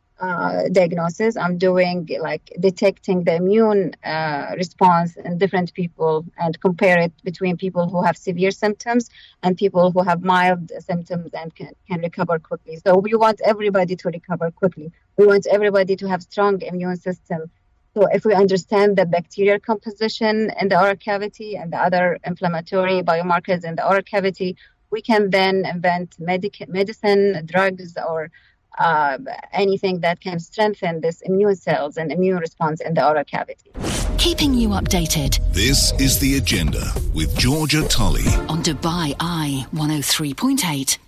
uh, diagnosis. I'm doing like detecting the immune uh, response in different people and compare it between people who have severe symptoms and people who have mild symptoms and can, can recover quickly. So we want everybody to recover quickly. We want everybody to have strong immune system. So if we understand the bacterial composition in the oral cavity and the other inflammatory biomarkers in the oral cavity, we can then invent medic- medicine, drugs, or uh, anything that can strengthen this immune cells and immune response in the oral cavity. Keeping you updated. This is The Agenda with Georgia Tully On Dubai Eye one oh three point eight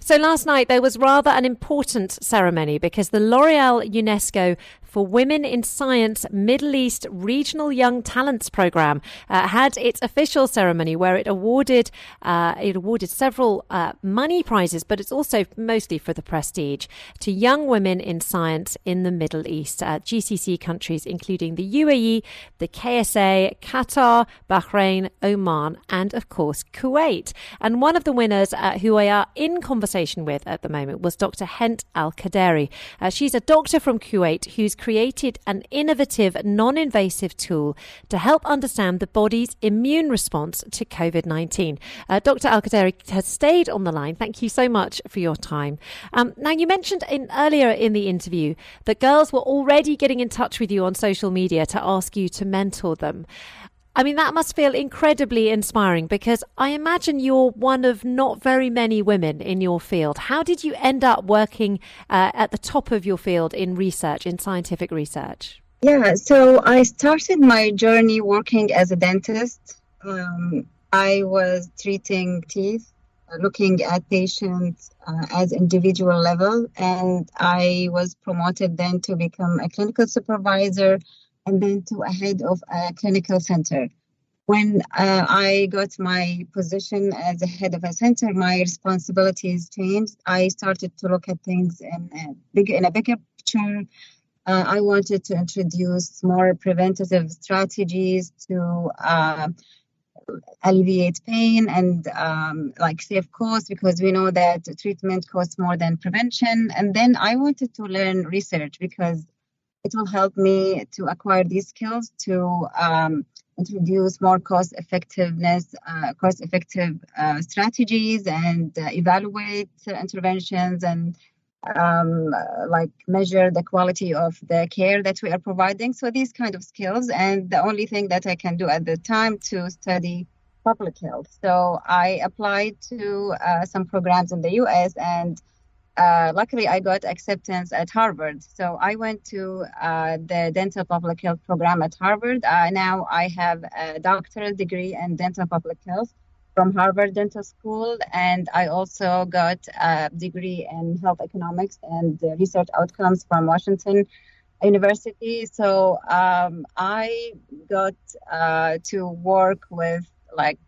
So last night there was rather an important ceremony because the L'Oréal UNESCO for Women in Science Middle East Regional Young Talents Programme uh, had its official ceremony where it awarded uh, it awarded several uh, money prizes, but it's also mostly for the prestige to young women in science in the Middle East, uh, G C C countries including the U A E, the K S A, Qatar, Bahrain, Oman, and of course Kuwait. And one of the winners uh, who I are in conversation with at the moment was Doctor Hent Al-Qaderi. Uh, she's a doctor from Kuwait who's created an innovative, non-invasive tool to help understand the body's immune response to COVID nineteen. Uh, Doctor Al-Qaderi has stayed on the line. Thank you so much for your time. Um, now, you mentioned in earlier in the interview that girls were already getting in touch with you on social media to ask you to mentor them. I mean, that must feel incredibly inspiring because I imagine you're one of not very many women in your field. How did you end up working uh, at the top of your field in research, in scientific research? Yeah, so I started my journey working as a dentist. Um, I was treating teeth, looking at patients uh, as individual level, and I was promoted then to become a clinical supervisor and then to a head of a clinical center. When uh, I got my position as a head of a center, my responsibilities changed. I started to look at things in a, big, in a bigger picture. Uh, I wanted to introduce more preventative strategies to uh, alleviate pain and um, like save costs, because we know that treatment costs more than prevention. And then I wanted to learn research because it will help me to acquire these skills to um, introduce more cost-effectiveness, uh, cost-effective uh, strategies, and uh, evaluate uh, interventions and um, uh, like measure the quality of the care that we are providing. So these kind of skills, and the only thing that I can do at the time to study public health. So I applied to uh, some programs in the U S and Uh, luckily, I got acceptance at Harvard. So I went to uh, the dental public health program at Harvard. Uh, now I have a doctoral degree in dental public health from Harvard Dental School. And I also got a degree in health economics and uh, research outcomes from Washington University. So um, I got uh, to work with like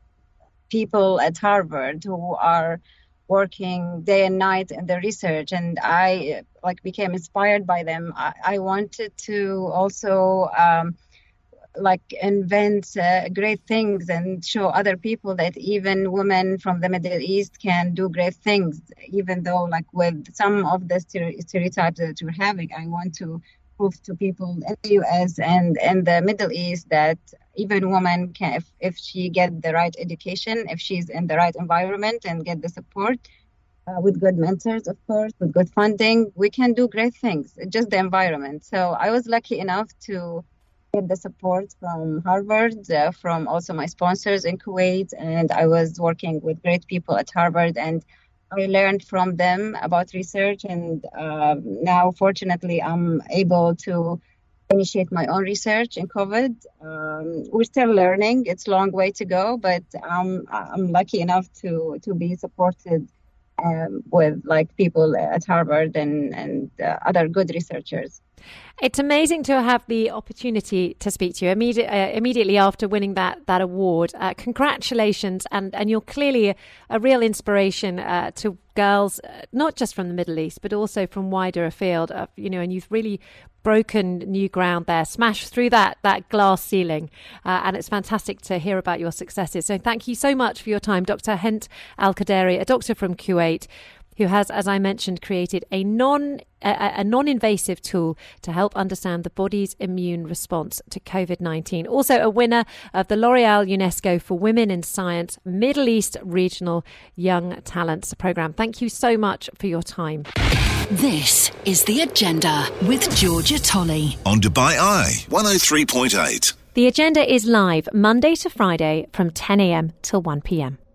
people at Harvard who are working day and night in the research, and I like became inspired by them. I, I wanted to also um, like invent uh, great things and show other people that even women from the Middle East can do great things, even though like with some of the stereotypes that we're having. I want to prove to people in the U S and in the Middle East that even women can, if, if she get the right education, if she's in the right environment and get the support uh, with good mentors, of course, with good funding, we can do great things. It's just the environment. So I was lucky enough to get the support from Harvard, uh, from also my sponsors in Kuwait, and I was working with great people at Harvard, and I learned from them about research, and uh, now, fortunately, I'm able to initiate my own research in COVID. Um, we're still learning; it's a long way to go, but I'm I'm lucky enough to to be supported um, with like people at Harvard and and uh, other good researchers. It's amazing to have the opportunity to speak to you immediate, uh, immediately after winning that that award. Uh, congratulations, and, and you're clearly a, a real inspiration uh, to girls, uh, not just from the Middle East, but also from wider afield. Uh, you know, and you've really broken new ground there, smashed through that that glass ceiling, uh, and it's fantastic to hear about your successes. So thank you so much for your time, Doctor Hent Al-Qaderi, a doctor from Kuwait, who has, as I mentioned, created a non a, a non-invasive tool to help understand the body's immune response to COVID nineteen. Also a winner of the L'Oréal UNESCO for Women in Science Middle East Regional Young Talents Programme. Thank you so much for your time. This is The Agenda with Georgia Tolley on Dubai Eye one oh three point eight. The Agenda is live Monday to Friday from ten a.m. till one p.m.